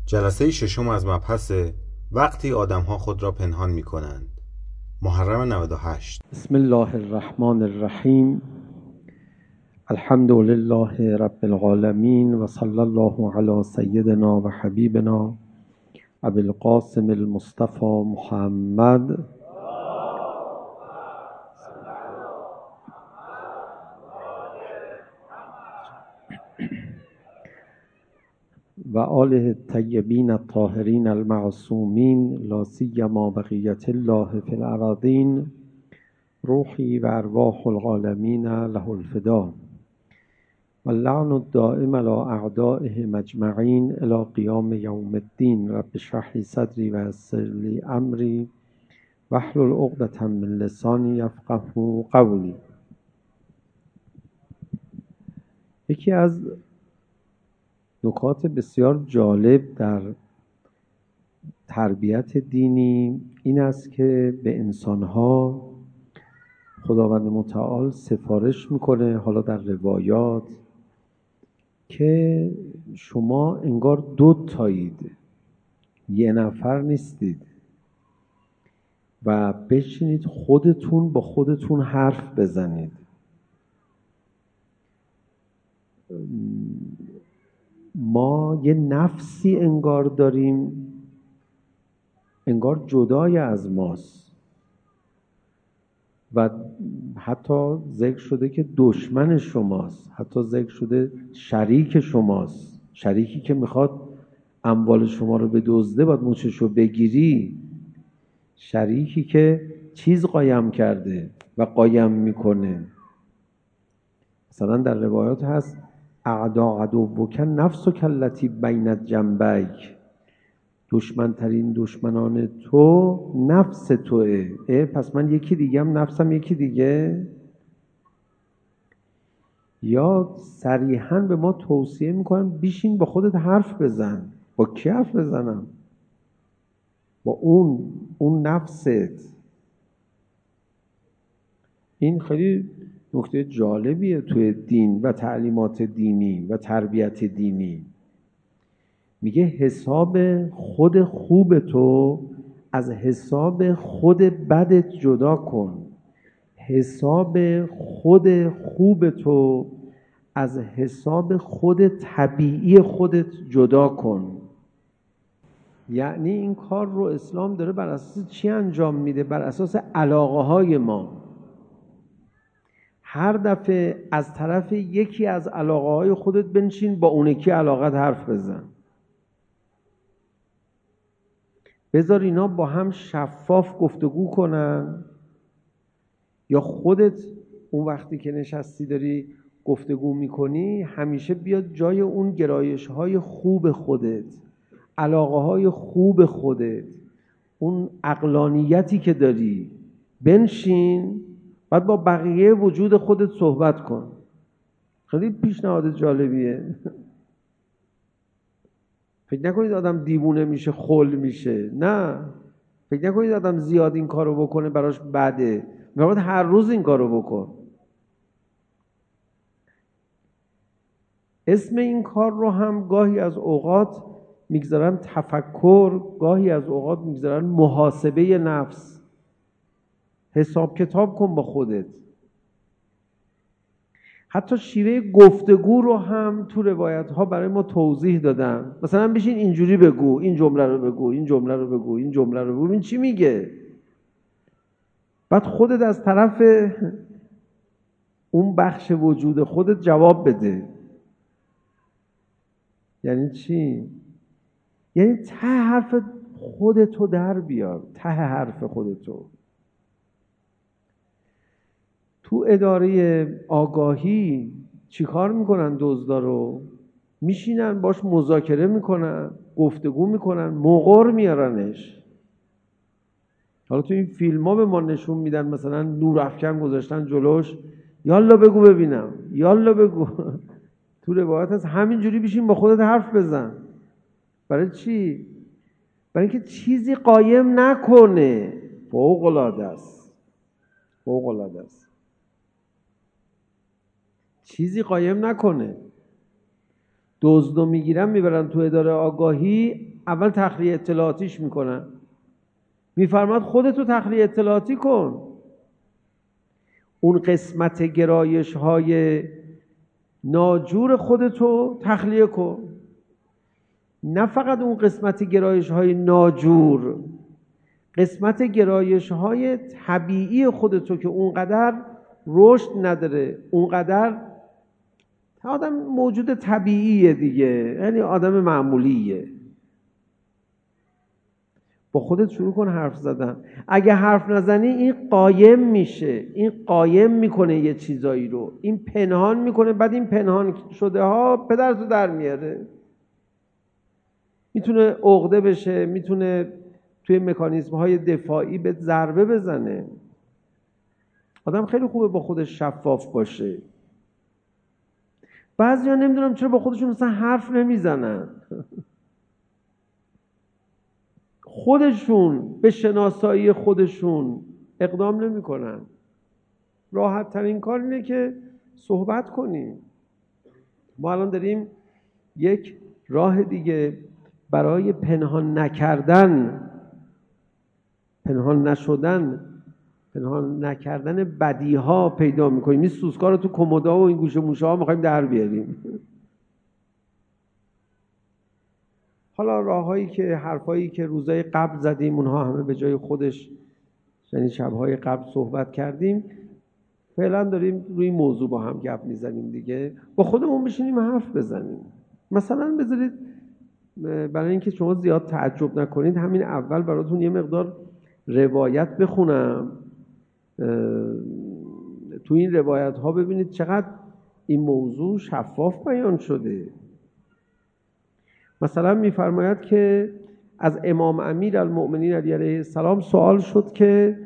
جلسه ششم از مبحث وقتی آدم‌ها خود را پنهان می‌کنند. محرم 98. بسم الله الرحمن الرحیم. الحمد لله رب العالمین و صلی الله علی سیدنا و حبیبنا ابی القاسم المصطفى محمد و آله الطیبین الطاهرین المعصومین لا سیما بقیة الله فی الارضین روحی و ارواح العالمین له الفدا و اللعن الدائم علی اعدائهم اجمعین الی قیام یوم الدین. رب اشرح لی صدری و یسر لی امری واحلل عقدة من لسانی یفقهوا قولی. یکی از نکات بسیار جالب در تربیت دینی این است که به انسانها خداوند متعال سفارش میکنه، حالا در روایات، که شما انگار دو تایید، یه نفر نیستید و بشینید خودتون با خودتون حرف بزنید. ما یه نفسی انگار داریم، انگار جدای از ماست و حتی ذکر شده که دشمن شماست، حتی ذکر شده شریک شماست، شریکی که میخواد اموال شما رو بدزده باید مچشو بگیری، شریکی که چیز قایم کرده و قایم میکنه. مثلا در روایات هست اعدا عدوک نفسک التی بین جنبیک، دشمن ترین دشمنان تو نفس توه. پس من یکی دیگه هم نفسم یکی دیگه. یا صریحاً به ما توصیه میکنن بیشین با خودت حرف بزن. با کی حرف بزنم؟ با اون نفست. این خیلی نکته جالبیه توی دین و تعلیمات دینی و تربیت دینی. میگه حساب خود خوب تو از حساب خود بدت جدا کن. حساب خود خوب تو از حساب خود طبیعی خودت جدا کن. یعنی این کار رو اسلام داره بر اساس چی انجام میده؟ بر اساس علاقه های ما. هر دفعه از طرف یکی از علاقه های خودت بنشین، با اون یکی علاقت حرف بزن. بذار اینا با هم شفاف گفتگو کنن، یا خودت اون وقتی که نشستی داری گفتگو میکنی همیشه بیاد جای اون گرایش های خوب خودت، علاقه های خوب خودت، اون عقلانیتی که داری بنشین، بعد با بقیه وجود خودت صحبت کن. خیلی پیشنهاد جالبیه. فکر نکنید آدم دیوونه میشه، خل میشه. نه، فکر نکنید آدم زیاد این کارو بکنه براش بده. باید هر روز این کارو بکن. اسم این کار رو هم گاهی از اوقات میگذارن تفکر، گاهی از اوقات میگذارن محاسبه نفس. حساب کتاب کن با خودت. حتی شیوه گفتگو رو هم تو روایت ها برای ما توضیح دادن. مثلا بشین اینجوری بگو، این جمله رو بگو، این جمله رو بگو، این جمله رو بگو، این چی میگه؟ بعد خودت از طرف اون بخش وجود خودت جواب بده. یعنی چی؟ یعنی ته حرف خودتو در بیار، ته حرف خودتو. تو اداره آگاهی چی کار میکنن؟ دزدا رو میشینن باش مذاکره میکنن، گفتگو میکنن، مقر میارنش. حالا تو این فیلم ها به ما نشون میدن مثلا نورافکن گذاشتن جلوش، یالا بگو ببینم، یالا بگو. تو روایت هست همینجوری بشین با خودت حرف بزن. برای چی؟ برای اینکه چیزی قایم نکنه. فوق العاده است، فوق العاده است. چیزی قایم نکنه. دزدو میگیرن میبرن تو اداره آگاهی، اول تخلیه اطلاعاتیش میکنن. میفرماد خودتو تخلیه اطلاعاتی کن. اون قسمت گرایش های ناجور خودتو تخلیه کن. نه فقط اون قسمت گرایش های ناجور، قسمت گرایش های طبیعی خودتو که اونقدر رشد نداره، اونقدر آدم موجود طبیعیه دیگه، یعنی آدم معمولیه. با خودت شروع کن حرف زدن. اگه حرف نزنی این قایم میشه، این قایم میکنه یه چیزایی رو، این پنهان میکنه، بعد این پنهان شده ها پدرتو در میاره. میتونه عقده بشه، میتونه توی مکانیزم های دفاعی به ضربه بزنه. آدم خیلی خوبه با خودش شفاف باشه. بعضیا نمیدونم چرا با خودشون اصلا حرف نمیزنن. خودشون به شناسایی خودشون اقدام نمیکنن. راحت ترین کار اینه که صحبت کنیم. ما الان داریم یک راه دیگه برای پنهان نکردن، پنهان نشدن، پنهان نکردن بدیها پیدا میکنیم. این سوسکا رو تو کمودا و این گوشه موشه ها میخوایم در بیاریم. حالا راههایی که حرفایی که روزای قبل زدیم اونها همه به جای خودش، یعنی شبهای قبل صحبت کردیم، فعلا داریم روی موضوع با هم گپ میزنیم دیگه. با خودمون بشینیم حرف بزنیم. مثلا بذارید برای اینکه شما زیاد تعجب نکنید همین اول براتون یه مقدار روایت بخونم. تو این روایت ها ببینید چقدر این موضوع شفاف بیان شده. مثلا میفرماید که از امام امیر المؤمنین علیه السلام سوال شد که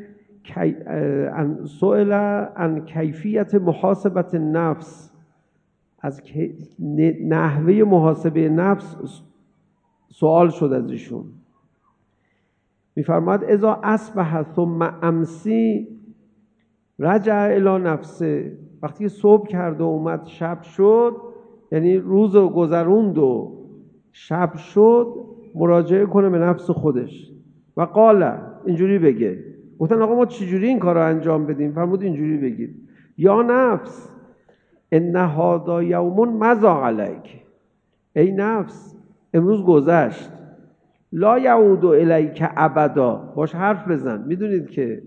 سئل عن کیفیت محاسبت نفس، از نحوه محاسبه نفس سوال شد از ایشون. میفرماید اذا اصبح ثم امسی رجع الی نفسه، وقتی صبح کرد و اومد شب شد، یعنی روز و گذروند و شب شد، مراجعه کنه به نفس خودش و قال، اینجوری بگه. گفتن آقا ما چجوری این کار رو انجام بدیم؟ فرمود اینجوری بگید: یا نفس ان هذا یوم مضی علیک، ای نفس امروز گذشت، لا یعود الیک ابدا. باش حرف بزن. میدونید که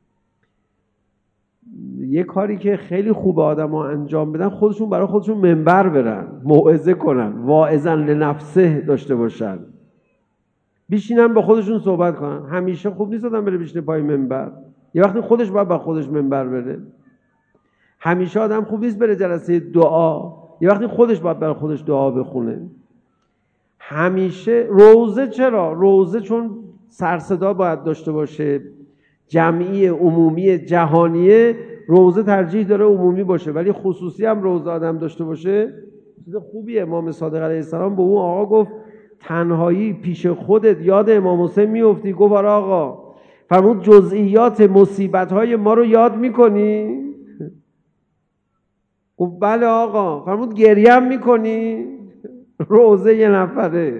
یه کاری که خیلی خوبه آدم ها انجام بدن، خودشون برای خودشون منبر برن، موعظه کنن، واعظا لنفسه داشته باشن، بیشینن با خودشون صحبت کنن. همیشه خوب نیست آدم بره بیشینه پای منبر، یه وقتی خودش باید با خودش منبر بره. همیشه آدم خوب نیست بره جلسه دعا، یه وقتی خودش باید برای خودش دعا بخونه. همیشه روزه، چرا؟ روزه چون سرصدا باید داشته باشه، جمعی، عمومی، جهانیه. روزه ترجیح داره عمومی باشه، ولی خصوصی هم روزه آدم داشته باشه چیز خوبیه. امام صادق علیه السلام به اون آقا گفت تنهایی پیش خودت یاد امام حسین میفتی؟ گفت آره آقا. فرمود جزئیات مصیبت‌های ما رو یاد میکنی؟ گفت بله آقا. فرمود گریه هم میکنی؟ روزه یه نفره.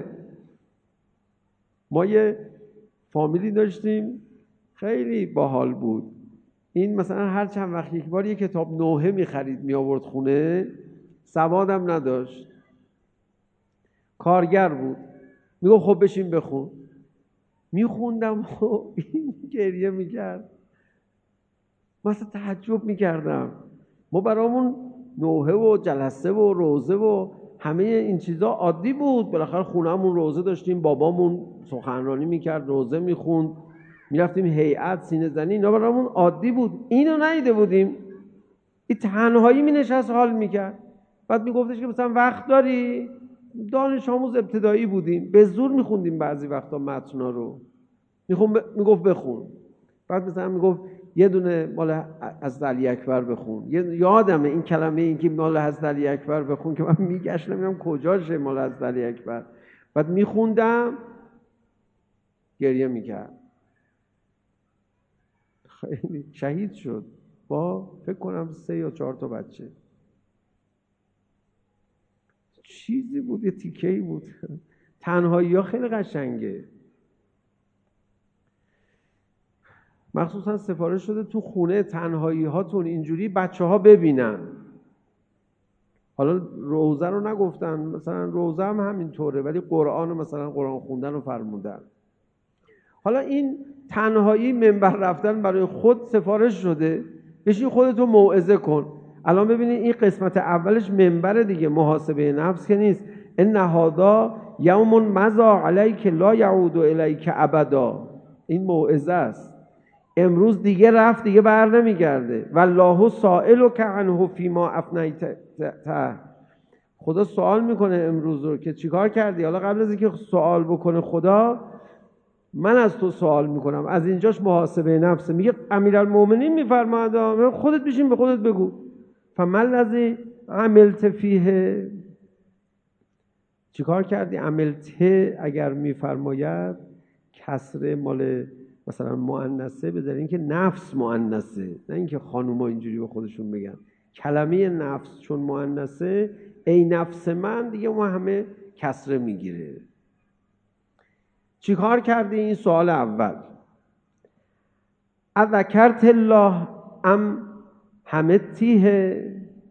ما یه فامیلی داشتیم خیلی باحال بود. این مثلا هر چند وقت یک بار یه کتاب نوحه میخرید می آورد خونه، سوادم نداشت، کارگر بود. میگفت خب بشین بخون. میخوندم و این گریه میکرد. مثلا تعجب میکردم. ما برامون نوحه و جلسه و روزه و همه این چیزا عادی بود. بالاخره خونه‌مون روزه داشتیم، بابامون سخنرانی میکرد، روزه میخوند، میرفتیم هیئت، سینه زنی، اینا برامون عادی بود. اینو ندیده بودیم. این تنهایی مینشست حال میکرد. بعد میگفتش که مثلا وقت داری؟ دانش آموز ابتدایی بودیم، به زور میخوندیم بعضی وقتا متنا رو. میگفت بخون. بعد مثلا میگفت یه دونه مال حضرت علی اکبر بخون. یادمه این کلمه، این که مال حضرت علی اکبر بخون، که من میگشتم نمیدونم کجاشه مال حضرت علی اکبر. بعد میخوندم، گریه میکرد. خیلی شهید شد با فکر کنم 3 یا 4 تا بچه. چیزی بود، یه تیکه‌ای بود. تنهایی ها خیلی قشنگه. مخصوصا سفارش شده تو خونه تنهایی هاتون اینجوری بچه ها ببینن. حالا روزه رو نگفتن، مثلا روزه هم همینطوره، ولی قرآن مثلا قرآن خوندن رو فرمودن. حالا این تنهایی منبر رفتن برای خود سفارش شده، بشین خودتو موعظه کن. الان ببینید این قسمت اولش منبر دیگه، محاسبه نفس که نیست. ان هذا یوم مضی علیک لا یعود الیک ابدا. این موعظه است. امروز دیگه رفت، دیگه بر نمیگرده. والله سائلک عنه فیما افنیته. خدا سوال میکنه امروز رو که چیکار کردی. حالا قبل از اینکه سوال بکنه خدا، من از تو سوال میکنم. از اینجاش محاسبه نفسه. میگه امیرالمومنین میفرماید خودت بشین به خودت بگو فما الذی عملت فیه. چیکار کردی؟ عملته اگر میفرماید کسر مال مثلا مؤنثه بذارین که نفس مؤنثه، نه اینکه خانوما اینجوری به خودشون بگن. کلمه نفس چون مؤنثه، ای نفس من، دیگه ما همه کسره میگیره. چیکار کردی؟ این سوال اول. اذکرت الله ام حمدتیه.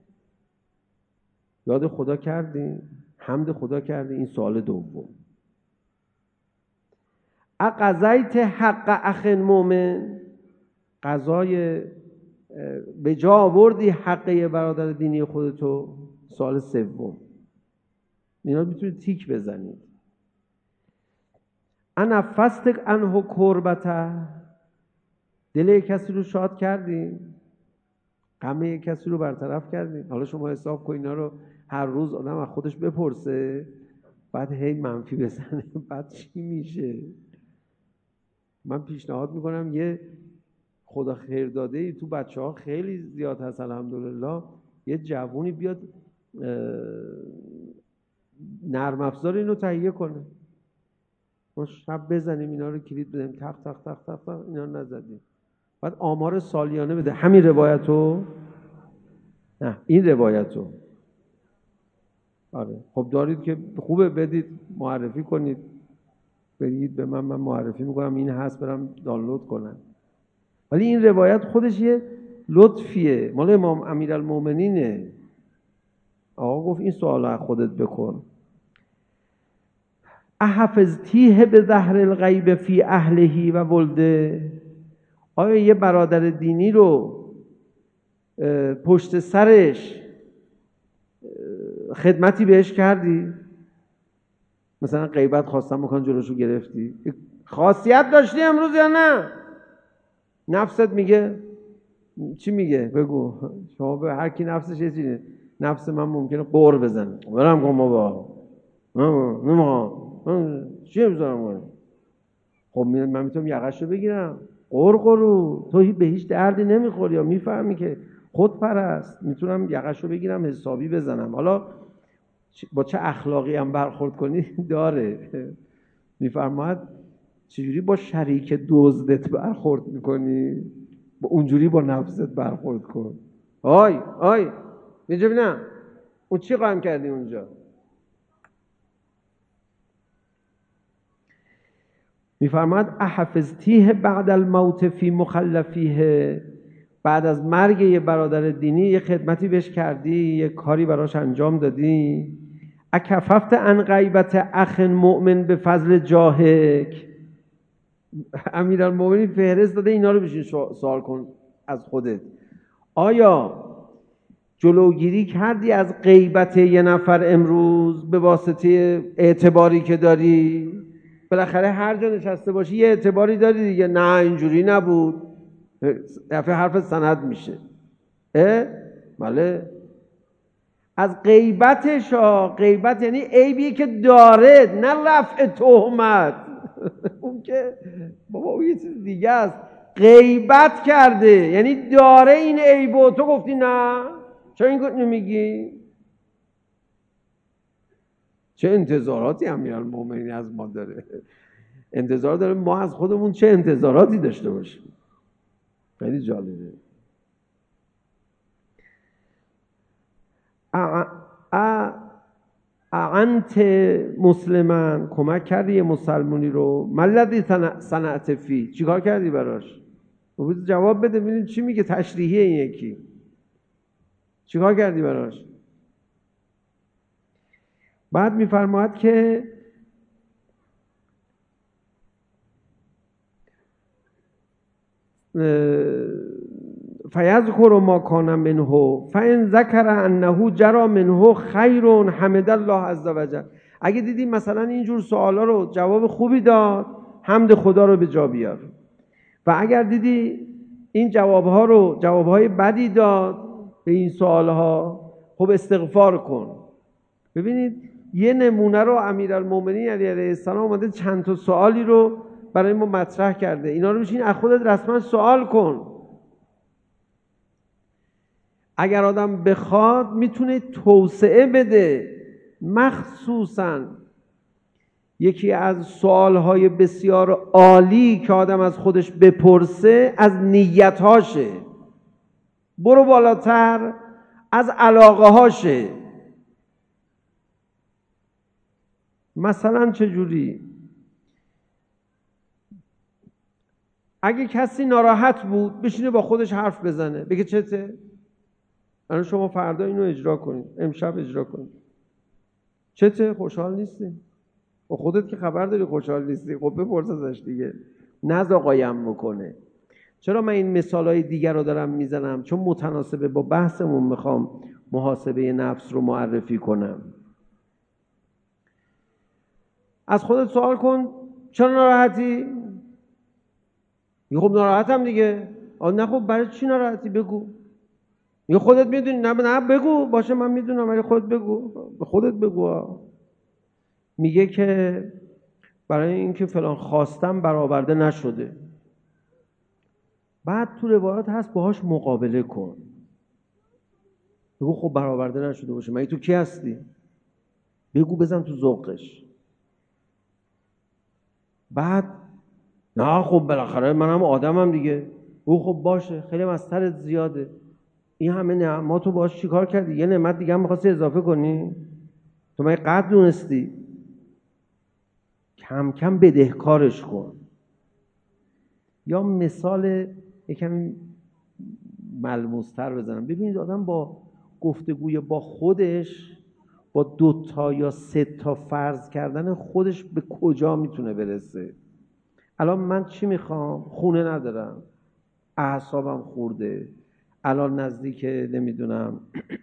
یاد خدا کردی؟ حمد خدا کردی؟ این سوال دوم. اقضیت حق اخ مؤمن. قضای به جا آوردی حق یه برادر دینی خودتو؟ سوال سوم. اینا میتونید تیک بزنید. انا فستق عنه کربته. دل یک کسی رو شاد کردی؟ غم یک کسی رو برطرف کردی؟ حالا شما حساب کن اینا رو هر روز آدم از خودش بپرسه، بعد هی منفی بزنه، بعد چی میشه؟ من پیشنهاد میکنم یه خدا خیر داده ای تو بچه ها خیلی زیاد هست الحمدلله، یه جوونی بیاد نرم افزار اینو تهیه کنه. ما شب بزنیم اینا رو کلید بدیم، تق تق تق تق تق، اینا نزدیم، بعد آمار سالیانه بده. همین روایتو؟ نه این روایتو. آره خب دارید که خوبه، بدید معرفی کنید، بدید به من معرفی میکنم این هست، برم دانلود کنم. ولی این روایت خودش یه لطفیه، مال امام امیرالمومنینه. آقا گفت این سوال از خودت بکن. احفظتیه به ظهر الغیب فی اهلهی و ولده. آیا یه برادر دینی رو پشت سرش خدمتی بهش کردی؟ مثلا غیبت خواستم بکن جلوشو گرفتی؟ خاصیت داشتی امروز یا نه؟ نفست میگه چی میگه؟ بگو. شما به هر کی نفسش یه چیزی. نفس من ممکنه قور بزنه، برم کن بابا، نمیخوام، چیه بذارم؟ خب من میتونم یقش رو بگیرم. قرقرو تو به هیچ دردی نمیخوری، یا میفهمی که خود پرست، میتونم یقش رو بگیرم حسابی بزنم. حالا با چه اخلاقی هم برخورد کنی داره. میفرماید چجوری با شریک دزدت برخورد میکنی، با اونجوری با نفست برخورد کن. آی اینجا ببینم اون چی قایم کردی اونجا؟ میفرماید احفظتیه بعد الموت فی مخلفیه. بعد از مرگ یه برادر دینی یه خدمتی بهش کردی، یه کاری براش انجام دادی. اکففت عن غیبت اخ مؤمن به فضل جاهک. امیرالمومنین فهرست داده، اینا رو بشین سوال کن از خودت. آیا جلوگیری کردی از غیبت یه نفر امروز به واسطه اعتباری که داری؟ بالاخره هر جا نشسته باشی یه اعتباری داری دیگه. نه اینجوری نبود، دفعه حرف سند میشه. بله. از غیبتش غیبت یعنی عیبی که داره، نه رفع تهمت. اون که بابا اون یه چیز دیگه است. غیبت کرده یعنی داره این عیبو، تو گفتی نه. چرا این نمیگی؟ چه انتظاراتی امیرالمومنین از ما داره؟ انتظار داره ما از خودمون چه انتظاراتی داشته باشیم. خیلی جالبه. اعنت مسلمن، کمک کردی یه مسلمونی رو، ملذی صنعت فی، چیکار کردی براش؟ جواب بده ببینید چی میگه. تشریحی این یکی چیکار کردی براش؟ بعد میفرماید که فیذکر ما کان منه فان ذکر انه جرى منه خیر حمد الله عز وجل. اگه دیدی مثلا اینجور سوالا رو جواب خوبی داد، حمد خدا رو به جا بیار. و اگر دیدی این جوابها رو جوابهای بدی داد به این سوالها، خب استغفار کن. ببینید یه نمونه رو امیرالمومنین علی علیه السلام اومده چند تا سوالی رو برای ما مطرح کرده. اینا رو بشین از خودت رسما سوال کن. اگر آدم بخواد میتونه توسعه بده. مخصوصاً یکی از سوالهای بسیار عالی که آدم از خودش بپرسه از نیتهاشه. برو بالاتر از علاقه هاشه. مثلا چجوری؟ اگه کسی ناراحت بود بشینه با خودش حرف بزنه، بگه چته؟ الان شما فردا اینو اجرا کنید، امشب اجرا کنید. چته؟ خوشحال نیستی؟ و خودت که خبر داری خوشحال نیستی، خب بپرس ازش دیگه، نزا قایم بکنه. چرا من این مثالهای دیگر رو دارم میزنم؟ چون متناسبه با بحثمون میخوام محاسبه نفس رو معرفی کنم. از خودت سوال کن چرا ناراحتی؟ خب ناراحتم دیگه. نه خب برای چی ناراحتی؟ بگو. خودت میدونی. نه بگو. باشه من میدونم ولی خودت بگو. به خودت بگو. میگه که برای اینکه فلان خواستم برآورده نشده. بعد تو روایات هست باهاش مقابله کن. بگو خب برآورده نشده باشه، مگه تو کی هستی؟ بگو بزن تو ذوقش. بعد نه خب بالاخره منم آدمم دیگه. او خب باشه خیلی مسترت زیاده. این همه نعماتو باهاش چیکار کردی؟ یه نعمت دیگه هم می‌خواستی اضافه کنی؟ تو مگه قدر دونستی؟ کم کم بدهکارش کن. یا مثال یکم ملموس‌تر بزنم. ببینید آدم با گفتگوی با خودش، با 2 تا یا 3 تا فرض کردن خودش به کجا میتونه برسه؟ الان من چی میخوام؟ خونه ندارم، اعصابم خورده، الان نزدیک نمیدونم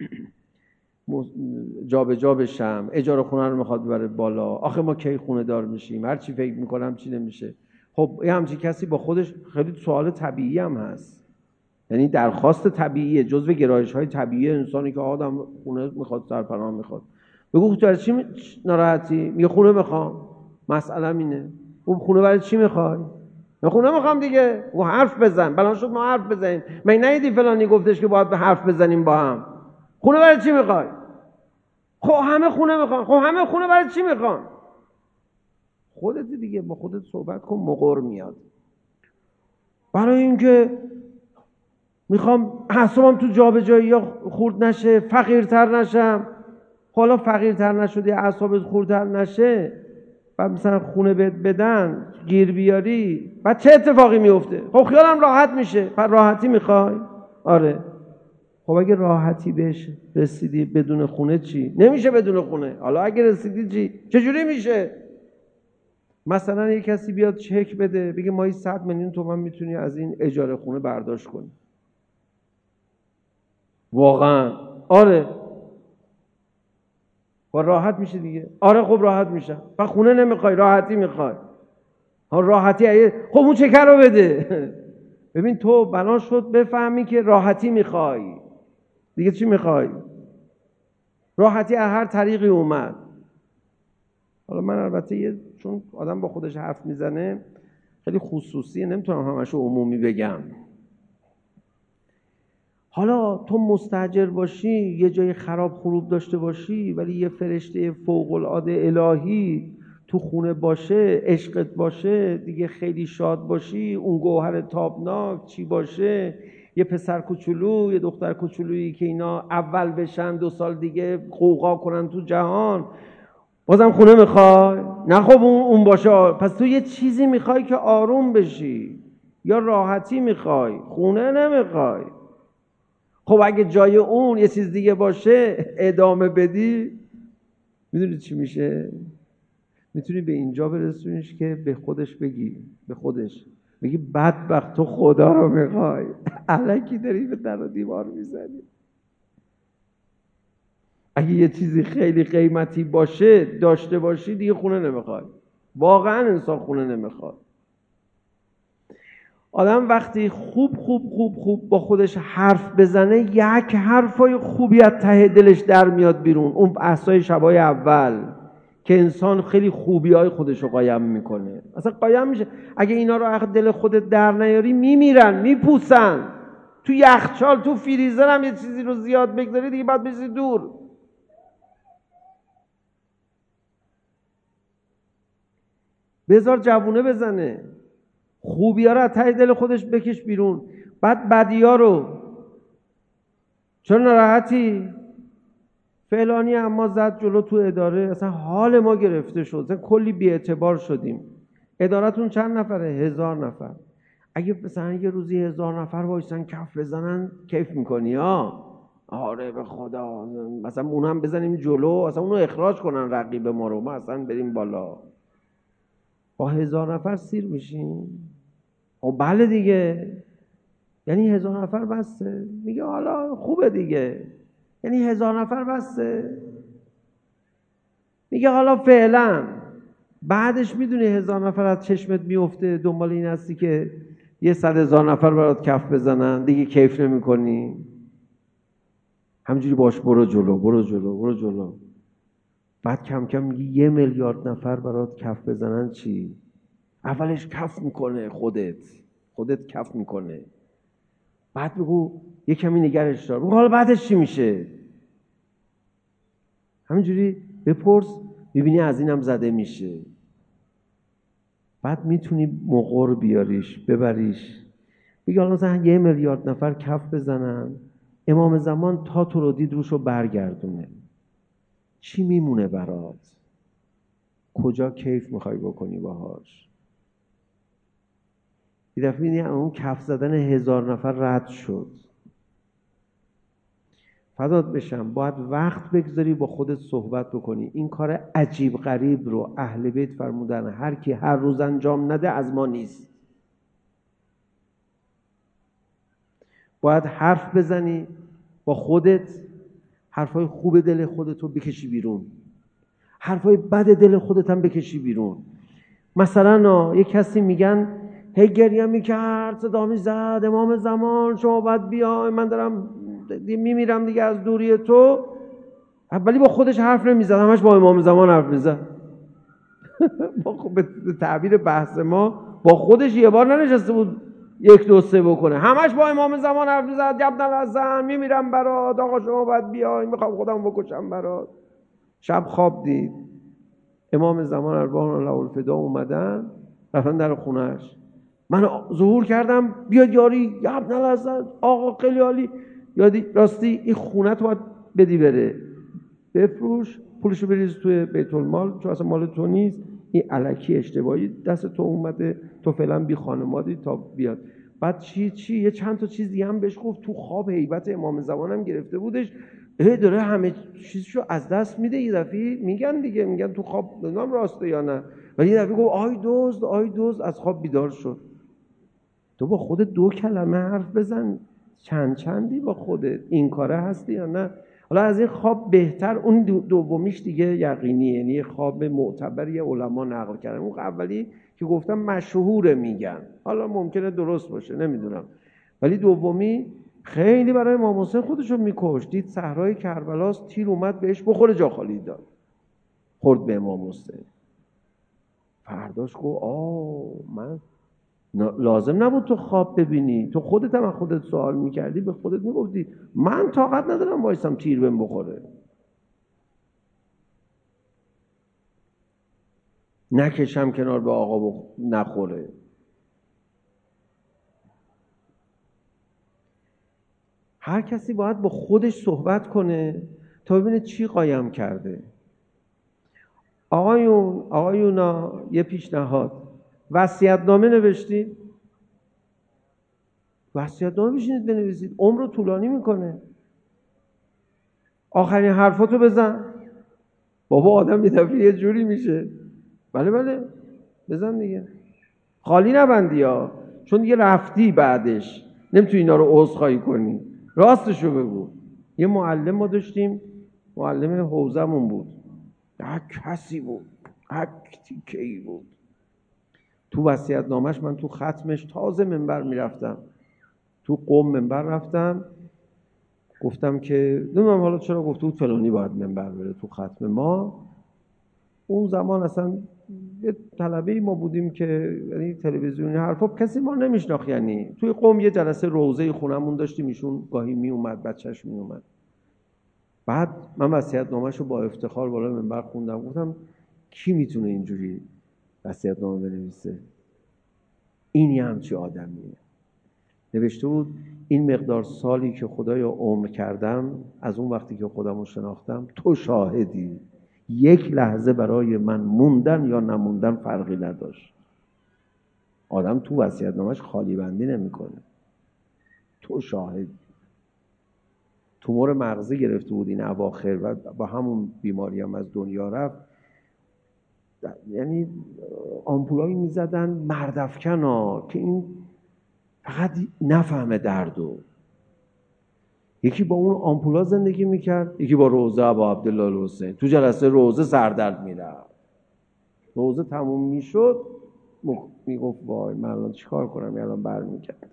جابجا بشم، اجاره خونه رو میخواد ببره بالا، آخه ما کی خونه دار میشیم، هر چی فکر میکنم چی نمیشه. خب یه همچین کسی با خودش خیلی سوال طبیعی هم هست، یعنی درخواست طبیعیه، جزو گرایش های طبیعی انسانی که آدم خونه میخواد، سرپناه میخواد. بگو تو چی ناراحتی؟ میگه خونه میخوام. مسئله اینه. اون خونه برای چی میخوای؟ من خونه میخوام دیگه. و حرف بزن. بلان شد ما حرف بزنیم. من ندیدی فلانی گفتش که باید به حرف بزنیم با هم. خونه برای چی میخوای؟ خب همه خونه میخوان. خب همه خونه برای چی میخوان؟ خودت دیگه با خودت صحبت کن، مقر میاد. برای اینکه میخوام اعصابم تو جابجایی یا خورد نشه، فقیرتر نشم. حالا فقیرتر نشده، اعصابت خوردتر نشه، بعد مثلا خونه بدن، گیر بیاری، بعد چه اتفاقی میفته؟ خب خیالم راحت میشه. پر راحتی میخوای؟ آره. خب اگه راحتی بهش رسیدی بدون خونه چی؟ نمیشه بدون خونه. حالا اگه رسیدی چی؟ چجوری میشه؟ مثلا یک کسی بیاد چک بده بگه ماهی 100 میلیون تومان میتونی از این اجاره خونه برداشت کنی. واقعا؟ آره. و راحت میشه دیگه. آره خب راحت میشه. و خونه نمیخوای، راحتی میخوای. ها راحتی خب اون چکر رو بده. ببین تو بنا شد بفهمی که راحتی میخوای. دیگه چی میخوای؟ راحتی از هر طریقی اومد. حالا من البته چون آدم با خودش حرف میزنه خیلی خصوصیه، نمیتونم همشو عمومی بگم. حالا تو مستاجر باشی، یه جای خراب خروب داشته باشی، ولی یه فرشته فوق العاده الهی تو خونه باشه، عشقت باشه، دیگه خیلی شاد باشی، اون گوهر تابناک چی باشه، یه پسر کوچولو، یه دختر کوچولویی که اینا اول بشن 2 سال دیگه قوقا کنن تو جهان، بازم خونه میخوای؟ نه خب اون باشه. پس تو یه چیزی میخوای که آروم بشی، یا راحتی میخوای، خونه نمیخوای. خب اگه جای اون یه چیز دیگه باشه ادامه بدی، میدونی چی میشه؟ میتونی به اینجا برسونیش که به خودش بگی، به خودش بگی بدبخت تو خدا رو میخوای، الکی داری به در و دیوار میزنی. اگه یه چیزی خیلی قیمتی باشه داشته باشی دیگه خونه نمیخوای. واقعا انسان خونه نمیخواد. آدم وقتی خوب با خودش حرف بزنه، یک حرفای خوبی از ته دلش در میاد بیرون. اون بحثای شبای اول که انسان خیلی خوبیای خودش رو قایم میکنه، اصلا قایم میشه. اگه اینا رو از دل خودت در نیاری میمیرن، میپوسن. تو یخچال تو فریزر هم یه چیزی رو زیاد بگذاری دیگه باید بریزی دور. بذار جوونه بزنه، خوبی ها رو از ته دل خودش بکش بیرون. بعد بدی ها رو، چرا ناراحتی؟ فلانی اما زد جلو تو اداره، اصلا حال ما گرفته شد، اصلا کلی بی‌اعتبار شدیم. ادارتون چند نفره؟ 1000 نفر. اگه مثلا یه روزی 1000 نفر وایسن کف بزنن کیف میکنی ها؟ آره به خدا، مثلا اونم بزنیم جلو، اصلا اونو اخراج کنن رقیب ما رو، ما اصلا بریم بالا. با 1000 نفر سیر میشیم؟ خب بله دیگه، یعنی 1000 نفر بسته؟ میگه حالا خوبه دیگه، یعنی 1000 نفر بسته؟ میگه حالا فعلا. بعدش میدونی 1000 نفر از چشمت میفته، دنبال این هستی که یه 100,000 نفر برات کف بزنن، دیگه کیف نمی کنی. همجوری باش برو جلو برو جلو برو جلو. بعد کم کم میگی 1 میلیارد نفر برات کف بزنن چی؟ اولش کف میکنه خودت کف میکنه. بعد بگو یه کمی نگرش دار، بگو حالا بعدش چی میشه؟ همینجوری بپرس، میبینی از اینم زده میشه. بعد میتونی مقر بیاریش، ببریش، بگی حالا مثلا 1 میلیارد نفر کف بزنن، امام زمان تا تو رو دید روشو برگردونه، چی میمونه برات؟ کجا کیف میخوای بکنی باهاش؟ یه دفعه می‌بینی اون کف زدن 1000 نفر رد شد. فدات بشم، باید وقت بگذاری با خودت صحبت بکنی. این کار عجیب غریب رو اهل بیت فرمودن هر کی هر روز انجام نده از ما نیست. باید حرف بزنی با خودت، حرفای خوب دل خودت رو بکشی بیرون، حرفای بد دل خودت هم بکشی بیرون. مثلا یک کسی میگن هی گریه میکرد، صدا میزد امام زمان شما باید بیای، من دارم میمیرم دیگه از دوری تو. ولی با خودش حرف نمیزد، همش با امام زمان حرف میزد. به تعبیر بحث ما با خودش یه بار ننشسته بود 1 2 3 بکنه، همش با امام زمان حرف میزد. ابن الحسن میمیرم برات، آقا شما باید بیای، میخوام خودم بکشم برات. شب خواب دید امام زمان ارواح الله الفدا اومدن، رفتن در خونهش. من ظهور کردم بیاد یاری، یا ابن الحسن آقا خیلی عالی، یادی راستی این خونه تو باید بدی بره، بفروش، پولشو بریز توی بیت المال، چون اصلا مال تو نیست، این الکی اشتباهی دست تو اومده، تو فعلا بی خانمادی تا بیاد. بعد چی یه چند تا چیز دیگه هم بهش گفت. تو خواب هیبت امام زمانم گرفته بودش، داره همه چیزشو از دست میده. یه دفعه میگن تو خواب، نمیدونم راسته یا نه، ولی یه دفعه گفت آی دزد، از خواب بیدار شد. تو با خودت 2 کلمه حرف بزن، چندی با خودت، این کاره هستی یا نه؟ حالا از این خواب بهتر اون دومیش دیگه یقینیه، یعنی خواب معتبری علما نقل کردن. اون اولی که گفتم مشهوره میگن، حالا ممکنه درست باشه نمیدونم، ولی دومی خیلی برای امام حسین خودشو میکشت. دید صحرای کربلاست، تیر اومد بهش بخوره، جا خالی داد، خورد به امام حسین. فرداش گفت من لازم نبود تو خواب ببینی، تو خودت هم از خودت سوال میکردی، به خودت میگفتی من طاقت ندارم وایسم تیر بهم بخوره، نکشم کنار به آقا نخوره. هر کسی باید با خودش صحبت کنه تا ببینه چی قایم کرده. آقایونا یه پیشنهاد، وصیت‌نامه نوشتید؟ وصیت‌نامه بشینید بنویسید، عمر رو طولانی میکنه. آخرین حرفاتو بزن. بابا آدم یه دفعه یه جوری میشه. بله بزن دیگه، خالی نبندی ها، چون دیگه رفتی بعدش نمیتونی اینا رو عذرخواهی کنی. راستشو بگو. یه معلم ما داشتیم، معلم حوزمون بود، هر کسی بود، هر تیکه‌ای بود. تو وصیت‌نامه‌اش من تو ختمش تازه منبر میرفتم، تو قم منبر رفتم، گفتم که نمیدونم حالا چرا گفته بود فلانی باید منبر بره تو ختم ما. اون زمان اصلا یه طلبه‌ای ما بودیم که یعنی تلویزیونی حرفا کسی ما نمیشناخت. یعنی توی قم یه جلسه روزه خونمون داشتیم، ایشون گاهی می اومد، بچه‌ش می اومد. بعد من وصیت‌نامه‌شو با افتخار بالا منبر خوندم، گفتم کی میتونه اینجوری وصیت‌نامه بنویسه؟ اینی همچی آدمیه. نوشته بود این مقدار سالی که خدایا عمر کردم، از اون وقتی که خودمو شناختم تو شاهدی، یک لحظه برای من موندن یا نموندن فرقی نداشت. آدم تو وصیت‌نامه‌اش خالی بندی نمی‌کنه. تو شاهد. تومور مغزی گرفته بود این اواخر و با همون بیماری هم از دنیا رفت. یعنی آمپولایی می‌زدن مردافکنا که این فقط نفهمه دردو. یکی با اون آمپولا زندگی میکرد، یکی با روزه ابا عبدالله الحسین. تو جلسه روزه سردرد میرفت، روزه تموم میشد میگفت وای من الان چیکار کنم، الان برمیگرده.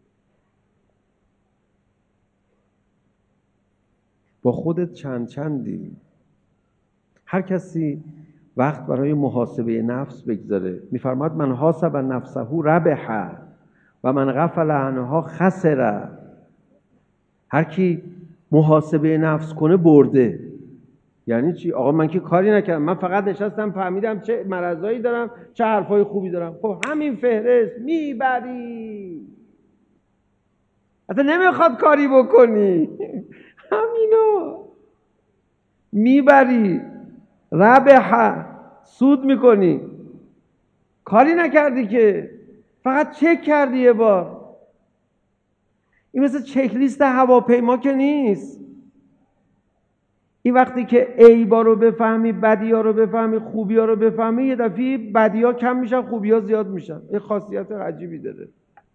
با خودت چندی. هر کسی وقت برای محاسبه نفس بگذاره. میفرماد من حاسب نفسه ربح و من غفل عنها خسر. هر کی محاسبه نفس کنه برده. یعنی چی؟ آقا من که کاری نکردم، من فقط نشستم فهمیدم چه مرضایی دارم، چه حرفای خوبی دارم. خب همین فهرست میبری، اصلا نمیخواد کاری بکنی. همینو میبری، ربح، سود میکنی، کاری نکردی که، فقط چک کردی یه بار. این مثل چک لیست هواپیما که نیست. این وقتی که عیبا رو بفهمی، بدی‌ها رو بفهمی، خوبی‌ها رو بفهمی، یه دفعه بدی‌ها کم میشن، خوبی‌ها زیاد میشن. این خاصیت عجیبی داره.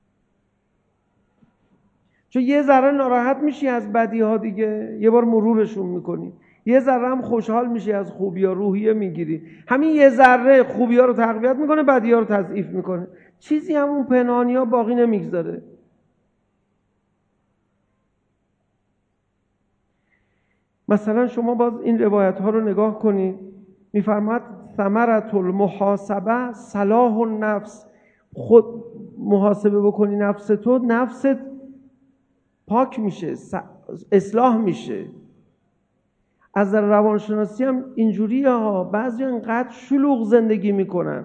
چون یه ذره ناراحت میشی از بدی‌ها دیگه، یه بار مرورشون میکنی. یه ذره هم خوشحال میشی از خوبی‌ها، روحیه میگیری. همین یه ذره خوبی‌ها رو تقویت میکنه، بدی‌ها رو تضعیف میکنه. چیزی همون پنهانی‌ها باقی نمیگذاره. مثلا شما باز این روایت ها رو نگاه کنید، میفرماد ثمرة المحاسبه صلاح النفس. خود محاسبه بکنی نفس تو، نفست پاک میشه، اصلاح میشه. از نظر روانشناسی هم اینجوریه ها. بعضی اینقدر شلوغ زندگی میکنن،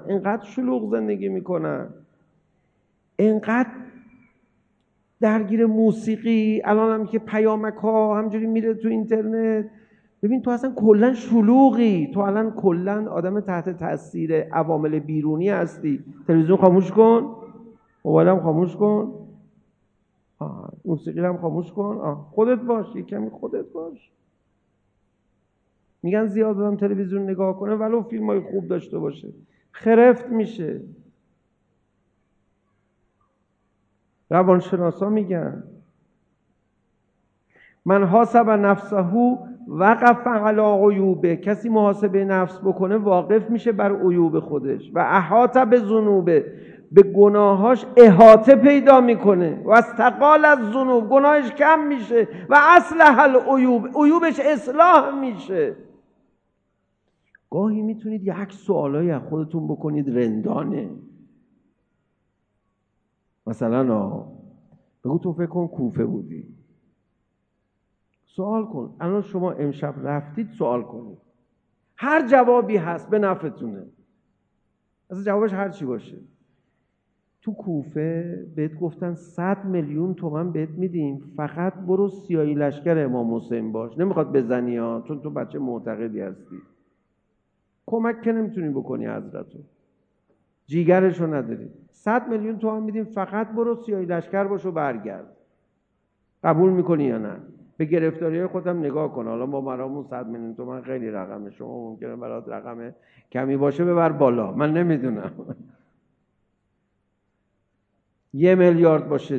اینقدر درگیر موسیقی، الان هم که پیامک ها همجوری میره تو اینترنت. ببین تو اصلا کلا شلوغی، تو الان کلا آدم تحت تاثیر عوامل بیرونی هستی. تلویزیون خاموش کن، موبایلم خاموش کن، موسیقی هم خاموش کن، خودت باش، کمی خودت باش. میگن زیاد آدم تلویزیون نگاه کنه ولو فیلمای خوب داشته باشه خرفت میشه. روانشناسا میگن من حاسب نفسه وقف علی عیوبه. کسی محاسبه نفس بکنه واقف میشه بر عیوب خودش و احاطه به ذنوبه، به گناهاش احاطه پیدا میکنه و استقال از ذنوب، گناهش کم میشه و اصلح العیوب، عیوبش اصلاح میشه. گاهی میتونید یک سوالایی از خودتون بکنید رندانه. مثلا بگو تو فکر کن کوفه بودی، سوال کن الان شما امشب رفتید، سوال کنید، هر جوابی هست به نفعتونه، اصلا جوابش هر چی باشه. تو کوفه بهت گفتن 100 میلیون تومان بهت میدیم، فقط برو سیاهی لشکر امام حسین باش. نمیخواد بزنی ها، چون تو بچه معتقدی هستی. کمک که نمیتونی بکنی حضرتو، جیگرشو نداری. 100 میلیون تومان میدیم فقط برو سیاهی لشکر باشو برگرد. قبول میکنی یا نه؟ به گرفتاری خودم نگاه کن. حالا ما برامون 100 میلیون تومان خیلی رقمه، شما ممکنه برات رقم کمی باشه، ببر بالا، من نمیدونم. 1 میلیارد باشه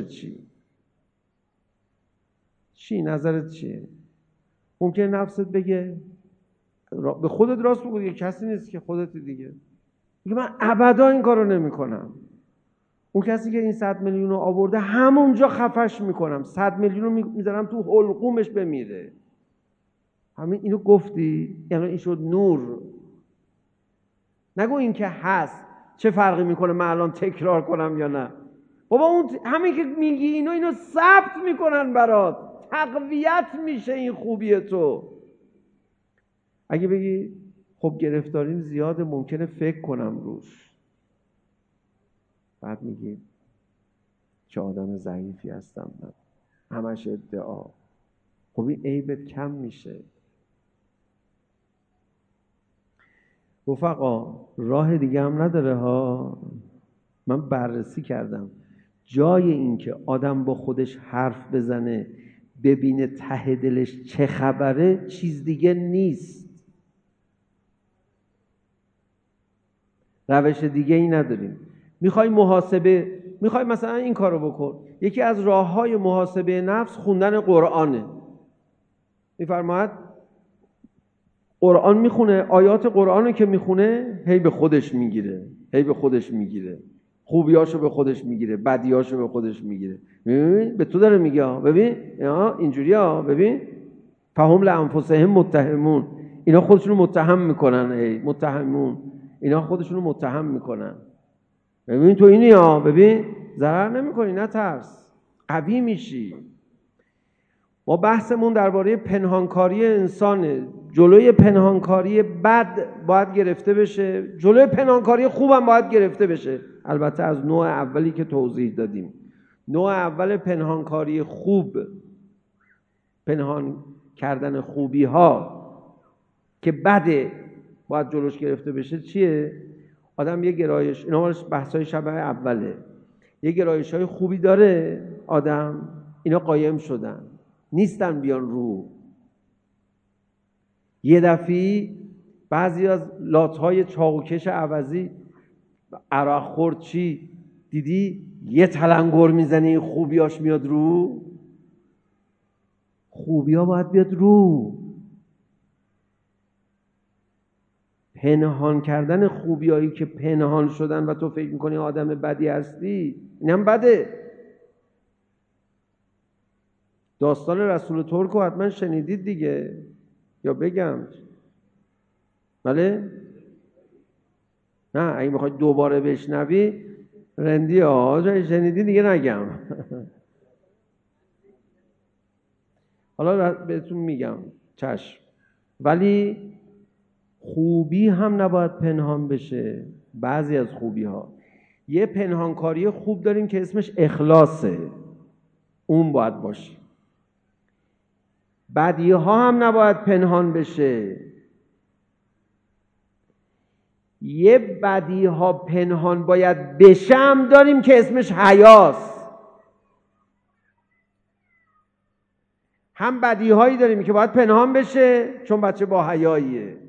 چی نظرت چیه؟ ممکنه نفست بگه، به خودت راست بگو دیگه، کسی نیست که، خودت دیگه. میگه من ابدا این کارو نمیکنم. اون کسی که این 100 میلیون رو آورده همونجا خفش میکنم، 100 میلیون رو میذارم تو حلقومش بمیره. همین اینو گفتی، یعنی این شد نور. نگو این که هست چه فرقی میکنه من الان تکرار کنم یا نه. بابا اون همین که میگی اینو ثبت میکنن برات، تقویت میشه این خوبی تو. اگه بگی خب گرفتاریم زیاده، ممکنه فکر کنم روش، بعد میگی چه آدم ضعیفی هستم من، همش ادعا. خب این عیبت کم میشه. رفقا راه دیگه هم نداره ها. من بررسی کردم، جای این که آدم با خودش حرف بزنه ببینه ته دلش چه خبره، چیز دیگه نیست. روش دیگه ای نداریم. میخوای محاسبه، میخوای مثلا این کارو بکن. یکی از راههای محاسبه نفس خوندن قرآنه. میفرماید قرآن میخونه، آیات قرآنو که میخونه هی به خودش میگیره، خوبیاشو به خودش میگیره، بدیاشو به خودش میگیره. ببین به تو داره میگه، ببین اینجوری ها، ببین فهم لانفسهم متهمون، اینا خودشونو متهم میکنن، متهمون، اینا خودشونو متهم میکنن. ببین تو اینی ها، ببین ضرر نمیکنی، نترس، قوی میشی. ما بحثمون درباره پنهانکاری انسانه. جلوی پنهانکاری بد باید گرفته بشه، جلوی پنهانکاری خوبم باید گرفته بشه. البته از نوع اولی که توضیح دادیم. نوع اول پنهانکاری خوب، پنهان کردن خوبی ها که بده، باید جلوش گرفته بشه. چیه؟ آدم یه گرایش، اینا بحثای شبه اوله، یه گرایش های خوبی داره آدم، اینا قایم شدن، نیستن بیان رو. یه دفعی بعضی از لاتهای چاقوکش عوضی عرق خورد چی دیدی یه تلنگر میزنی، خوبیاش میاد رو. خوبیا باید بیاد رو. پنهان کردن خوبیایی که پنهان شدن و تو فکر میکنی آدم بدی هستی، این هم بده. داستان رسول ترک رو حتما شنیدید دیگه، یا بگم؟ بله؟ نه اگه میخوای دوباره بشنوی رندی ها، شنیدی دیگه نگم. حالا بهتون میگم، چشم. ولی خوبی هم نباید پنهان بشه. بعضی از خوبی ها، یه پنهانکاری خوب داریم که اسمش اخلاصه، اون باید باشه. بدی ها هم نباید پنهان بشه. یه بدی ها پنهان باید بشه هم داریم که اسمش حیاست. هم بدی هایی داریم که باید پنهان بشه چون بچه با حیاییه،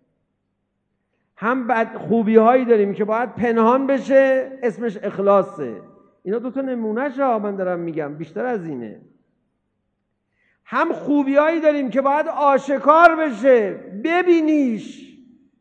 هم خوبی هایی داریم که باید پنهان بشه اسمش اخلاصه. اینا دوتا نمونه‌ش ها من دارم میگم، بیشتر از اینه. هم خوبی هایی داریم که باید آشکار بشه، ببینیش،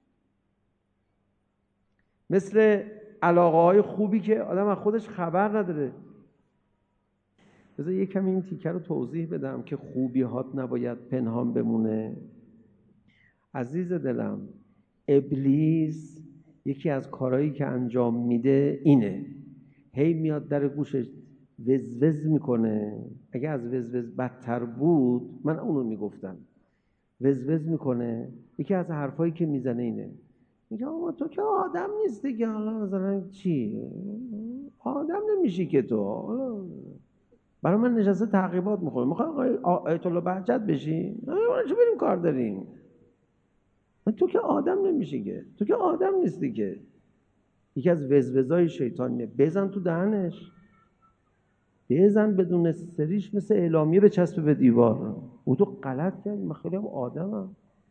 مثل علاقه های خوبی که آدم از خودش خبر نداره. بذار یک کمی این تیکه رو توضیح بدم که خوبی هات نباید پنهان بمونه. عزیز دلم، ابلیس یکی از کارهایی که انجام میده اینه، هی میاد در گوشش وزوز میکنه. اگه از وزوز بدتر بود من اونو میگفتم. وزوز میکنه. یکی از حرفایی که میزنه اینه، میگه آقا تو که آدم نیستی که، حالا مثلا چی آدم نمیشی که تو، حالا برای من نشسته تعقیبات میخوره، میخوای آیت الله بهجت بشی؟ چه بریم کار داریم؟ تو که آدم نمیشی که، تو که آدم نیستی که. یکی از وزوزای شیطانیه، بزن تو دهنش، بزن بدون سریش، مثل اعلامیه به چسب به دیوار. او تو غلط کردی، من خیلی هم آدمم.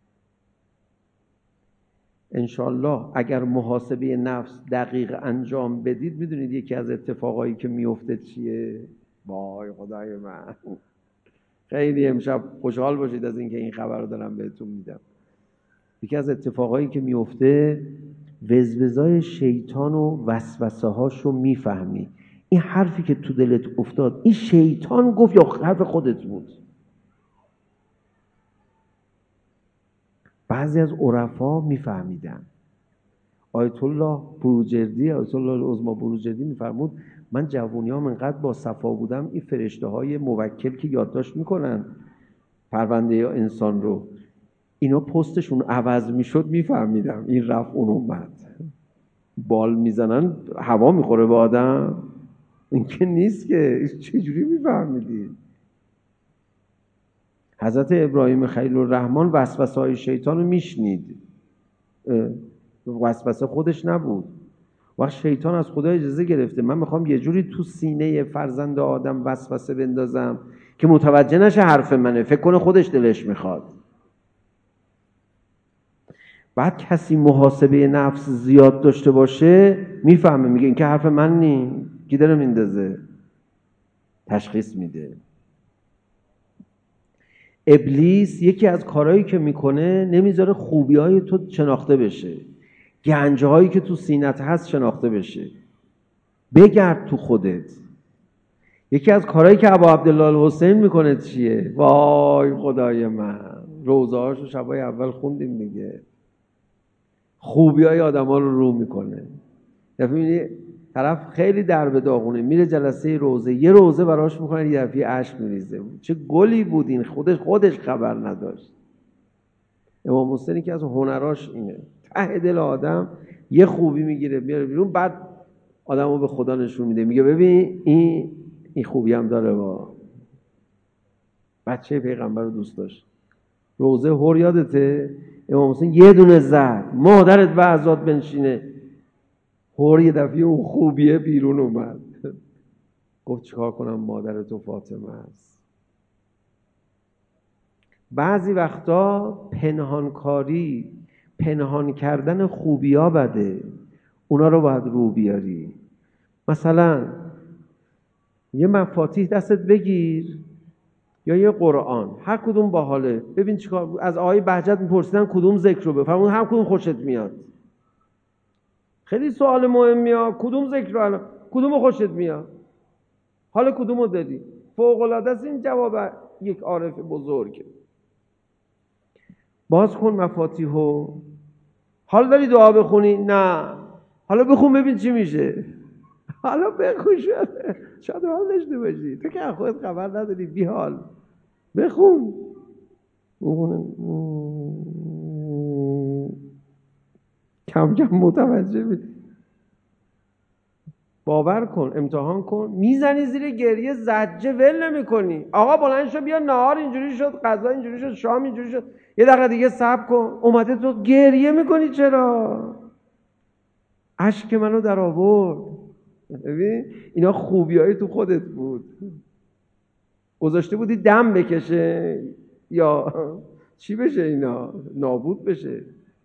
انشالله اگر محاسبه نفس دقیق انجام بدید، میدونید یکی از اتفاقایی که میفته چیه؟ وای خدای من، خیلی امشب خوشحال باشید از اینکه این خبر رو دارم بهتون میدم. یکی از اتفاقایی که میفته، وزوزای شیطان و وسوسه هاشو میفهمی. این حرفی که تو دلت افتاد، این شیطان گفت یا حرف خودت بود؟ بعضی از عرفا میفهمیدن. آیت الله بروجردی، آیت الله العظمی بروجردی میفرمود من جوونیام انقدر با صفا بودم، این فرشته های موکل که یادداشت میکنن پرونده یا انسان رو، اینا پستشون عوض میشد، میفهمیدم این رفت اون اومد. بال میزنن هوا میخوره به آدم، این که نیست که. چجوری میفهمیدی؟ حضرت ابراهیم خلیل الرحمن وسوسه های شیطان رو میشنید، وسوسه خودش نبود. وقت شیطان از خدا اجازه گرفته من میخوام یه جوری تو سینه فرزند آدم وسوسه بندازم که متوجه نشه حرف منه، فکر کنه خودش دلش میخواد. بعد کسی محاسبه نفس زیاد داشته باشه میفهمه، میگه این که حرف من نی، کی داره میندازه، تشخیص میده. ابلیس یکی از کارهایی که میکنه نمیذاره خوبی‌های تو شناخته بشه، گنج‌هایی که تو سینت هست شناخته بشه. بگرد تو خودت. یکی از کارهایی که ابا عبدالله الحسین میکنه چیه؟ وای خدای من، روزه‌هاشو شبای اول خوندیم دیگه. خوبی‌های آدم‌ها رو میکنه. یعنی طرف خیلی در به داغونه، میره جلسه روزه، یه روزه براش میکنن، یه دفعه اشک میریزه. چه گلی بود این، خودش خبر نداشت. امام حسینی که از هنراش اینه، ته دل آدم یه خوبی میگیره میاره بیرون، بعد آدمو به خدا نشون میده، میگه ببین این خوبی هم داره. با بچه پیغمبر رو دوست داشت. روزه هور یادته؟ امام حسین یه دونه زد، مادرت به عزاد بنشینه. هور یه دفعه اون خوبیه بیرون اومد. گفت چیکار کنم، مادر تو فاطمه است. بعضی وقتا پنهانکاری، پنهان کردن خوبیا بده، اونا رو باید رو بیاری. مثلا یه مفاتیح دستت بگیر یا یه قرآن، هر کدوم باحاله. ببین چیکار از آقای بهجت میپرسیدن کدوم ذکر رو بفرمون، هر کدوم خوشت میاد. خیلی سوال مهمیه، کدوم ذکر رو الان کدوم خوشت میاد، حالا کدوم رو داری؟ فوق العاده است این جواب یک عارف بزرگ. باز کن مفاتیحو. حالا داری دعا بخونی؟ نه. حالا بخون ببین چی میشه. حالا بخون، شاید حال داشته باشی، تو که خودت خبر نداری، بی حال بخون. کم کم متوجه بشی. باور کن، امتحان کن، میزنی زیر گریه، زجه ول نمی کنی. آقا بلند شو بیا، نهار اینجوری شد، غذا اینجوری شد، شام اینجوری شد، یه دقیقه دیگه صبر کن. اومده تو گریه میکنی، چرا؟ اشک منو در آورد. ببین اینا خوبیایی تو خودت بود، گذاشته بودی دم بکشه یا چی بشه، اینا نابود بشه.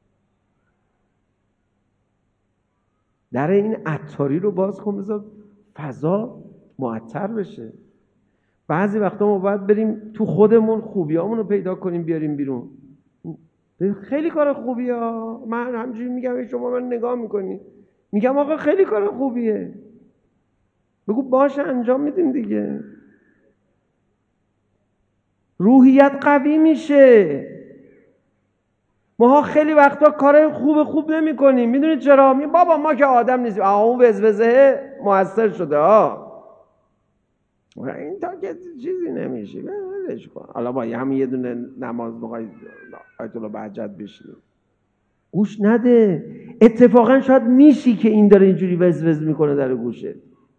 در این عطاری رو باز کن، بذار فضا معطر بشه. بعضی وقتا ما باید بریم تو خودمون خوبیامون رو پیدا کنیم بیاریم بیرون. خیلی کار خوبیه، من همینجوری میگم، شما من نگاه میکنی، میگم آقا خیلی کار خوبیه، بگو باشه انجام میدیم دیگه. روحیت قوی میشه. ما خیلی وقتا کار خوب نمی کنیم. میدونید چرا؟ بابا ما که آدم نیستیم. اون وزوزه موثر شده این تا که چیزی نمیشه، ولش کن. حالا با همین یه دونه نماز میخوای آیت الله بهجت بشینی، گوش نده. اتفاقا شاید میشی که این داره اینجوری وزوز میکنه در گوشه.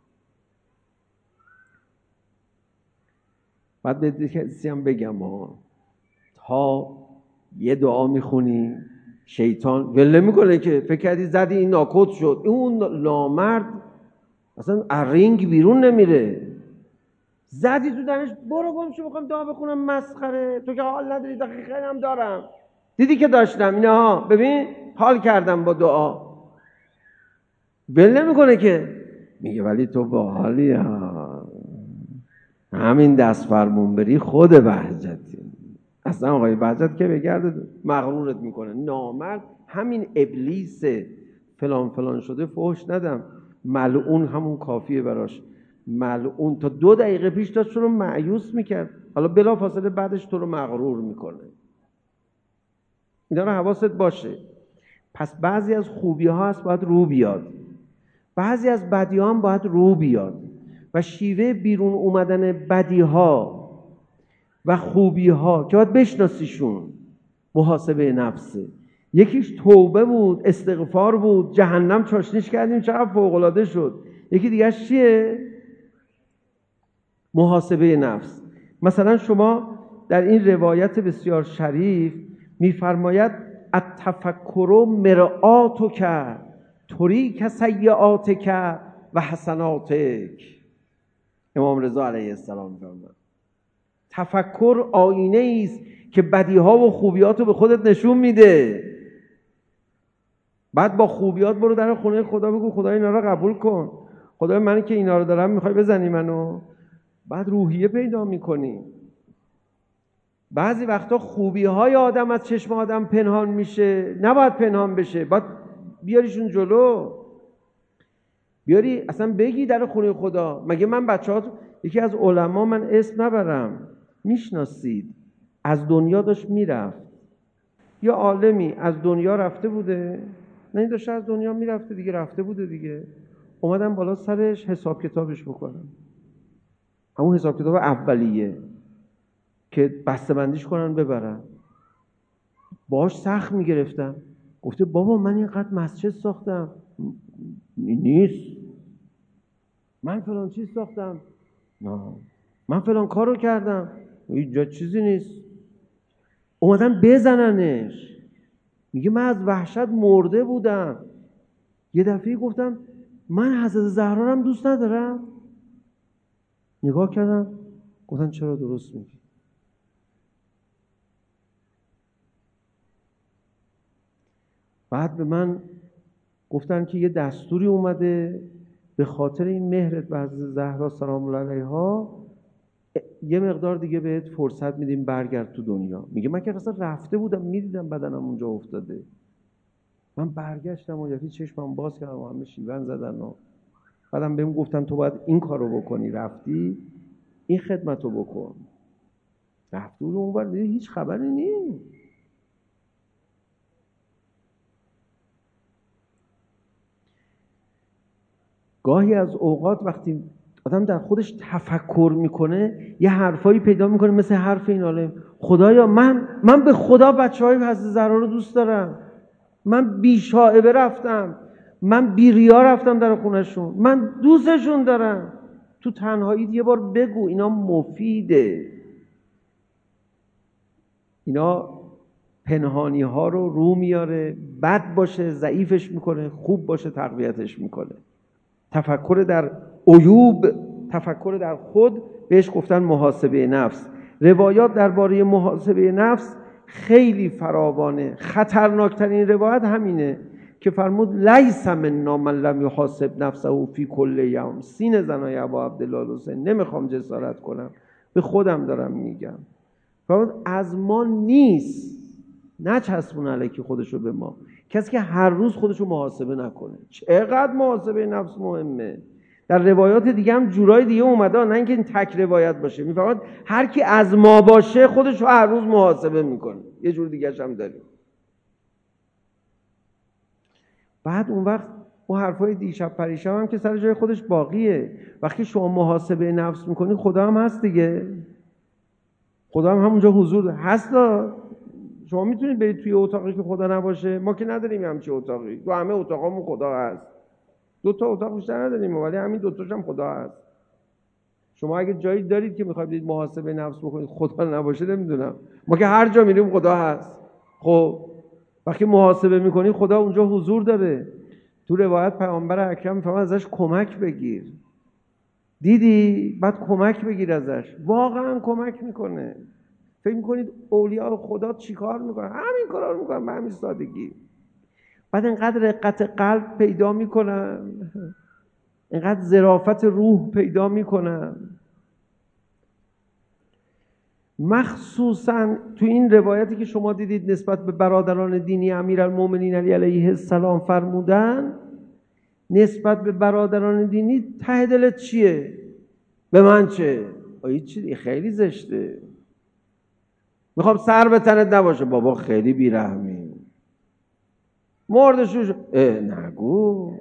بعد به کسی هم بگم تا یه دعا میخونی شیطان ول میکنه که فکر کردی زدی این ناکوت شد، اون نامرد اصلا رینگ بیرون نمیره، زدی تو دانش، برو گم شو میخوام دعا بخونم، مسخره، تو که حال نداری، دقیقاً هم دارم، دیدی که داشتم اینها، ببین حال کردم با دعا. ول نمیکنه که، میگه ولی تو باحالی ها، همین دست فرمون بری خود بهجتی. اصلا آقای بهجت که بگرده مغرورت میکنه. نامرد همین ابلیس فلان فلان شده فحش ندم، ملعون همون کافیه براش. ملعون تا 2 دقیقه پیش داشت تو رو مایوس میکرد، حالا بلا فاصله بعدش تو رو مغرور میکنه. اینا رو حواست باشه. پس بعضی از خوبی ها هست باید رو بیاد، بعضی از بدی ها هم باید رو بیاد و شیوه بیرون اومدن بدی ها و خوبی ها که باید بشناسیشون محاسبه نفسه. یکیش توبه بود، استغفار بود، جهنم چاشنیش کردیم چقدر فوق‌العاده شد. یکی دیگه چیه؟ محاسبه نفس. مثلا شما در این روایت بسیار شریف میفرماید التفکر مرآتک تریک سیئاتک و حسناتک. امام رضا علیه السلام فرمود تفکر آینه است که بدیها و خوبیات رو به خودت نشون میده. بعد با خوبیات برو در خونه خدا بگو خدا اینا رو قبول کن، خدای من که اینا رو دارم میخوای بزنی منو. بعد روحیه پیدا میکنی. بعضی وقتا خوبی های آدم از چشم آدم پنهان میشه، نباید پنهان بشه، باید بیاریشون جلو، بیاری اصلا بگی در خونه خدا. مگه من بچه‌ها، یکی از علما، من اسم نبرم، میشناسید، از دنیا داشت میرفت، یا عالمی از دنیا رفته بوده، نه این داشته از دنیا میرفته دیگه، رفته بوده دیگه، اومدم بالا سرش حساب کتابش بکنم، همون حساب کتاب اولیه که بسته‌بندیش کنن ببرن. باهاش سخت میگرفتم، گفته بابا من اینقدر مسجد ساختم، نیست، من فلان چیز ساختم، نه، من فلان کارو کردم، اینجا چیزی نیست. اومدن بزننش، میگه من از وحشت مرده بودم. یه دفعه گفتم من حضرت زهرا رو هم دوست ندارم. نگاه کردم گفتن چرا، درست میگی. بعد به من گفتن که یه دستوری اومده به خاطر این مهرت به حضرت زهرا سلام الله علیها یه مقدار دیگه بهت فرصت میدیم برگرد تو دنیا. میگه من که اصلا رفته بودم، میدیدم بدنم اونجا افتاده، من برگشتم و یکی چشمم باز کردم و همه شیون زدن و بعدم بهم گفتن تو باید این کارو بکنی، رفتی این خدمتو بکن. رفته بود اونور دیگه هیچ خبری نیست. گاهی از اوقات وقتی آدم در خودش تفکر میکنه یه حرفایی پیدا میکنه مثل حرف این عالم، خدایا من به خدا بچهای حضرت زهرا رو دوست دارم، من بی شائبه رفتم، من بی ریا رفتم در خونهشون، من دوستشون دارم. تو تنهایی یه بار بگو، اینا مفیده، اینا پنهانی ها رو میاره، بد باشه ضعیفش میکنه، خوب باشه تقویتش میکنه. تفکر در عیوب، تفکر در خود، بهش گفتن محاسبه نفس. روایات درباره محاسبه نفس خیلی فراوانه. خطرناکترین روایت همینه که فرمود لیس منا من لم یحاسب نفسه فی کل یوم. سین زنای ابا عبدالله حسین، نمیخوام جسارت کنم، به خودم دارم میگم، فرمود از ما نیست، نچسبون الکی خودشو به ما، کسی که هر روز خودشو محاسبه نکنه. چقدر محاسبه نفس مهمه. در روایات دیگه هم جورای دیگه اومده، نه اینکه این تک روایت باشه. میفرماد هر کی از ما باشه خودشو هر روز محاسبه میکنه. یه جور دیگه هم داریم. بعد اون وقت اون حرفای دیشب پریشب هم که سر جای خودش باقیه. وقتی شما محاسبه نفس میکنی خدا هم هست دیگه، خدا هم همونجا حضور هست. شما میتونید برید توی اتاقی که خدا نباشه؟ ما که نداریم همچین اتاقی، تو همه اتاقامون خدا هست. 2 تا اتاق بیشتر نداریم ولی همین 2 تاش هم خدا هست. شما اگه جایی دارید که میخواید برید محاسبه نفس بکنید خدا نباشه، نمیدونم، ما که هر جا میریم خدا هست. خب وقتی محاسبه میکنی خدا اونجا حضور داره. تو روایت پیامبر اکرم میفرماد ازش کمک بگیر. دیدی؟ بعد کمک بگیر ازش. واقعا کمک میکنه. فکر میکنید اولیاء خدا چی کار میکنن؟ همین کارا رو میکنن به همین سادگی. بعد اینقدر رقت قلب پیدا میکنن، اینقدر ظرافت روح پیدا میکنن. مخصوصا تو این روایتی که شما دیدید نسبت به برادران دینی امیرالمومنین علی علیه السلام فرمودن، نسبت به برادران دینی ته دلت چیه؟ به من چه؟ هیچی، خیلی زشته. میخوام سر به تنت نباشه. بابا خیلی بیرحمی. مردشوش نگو.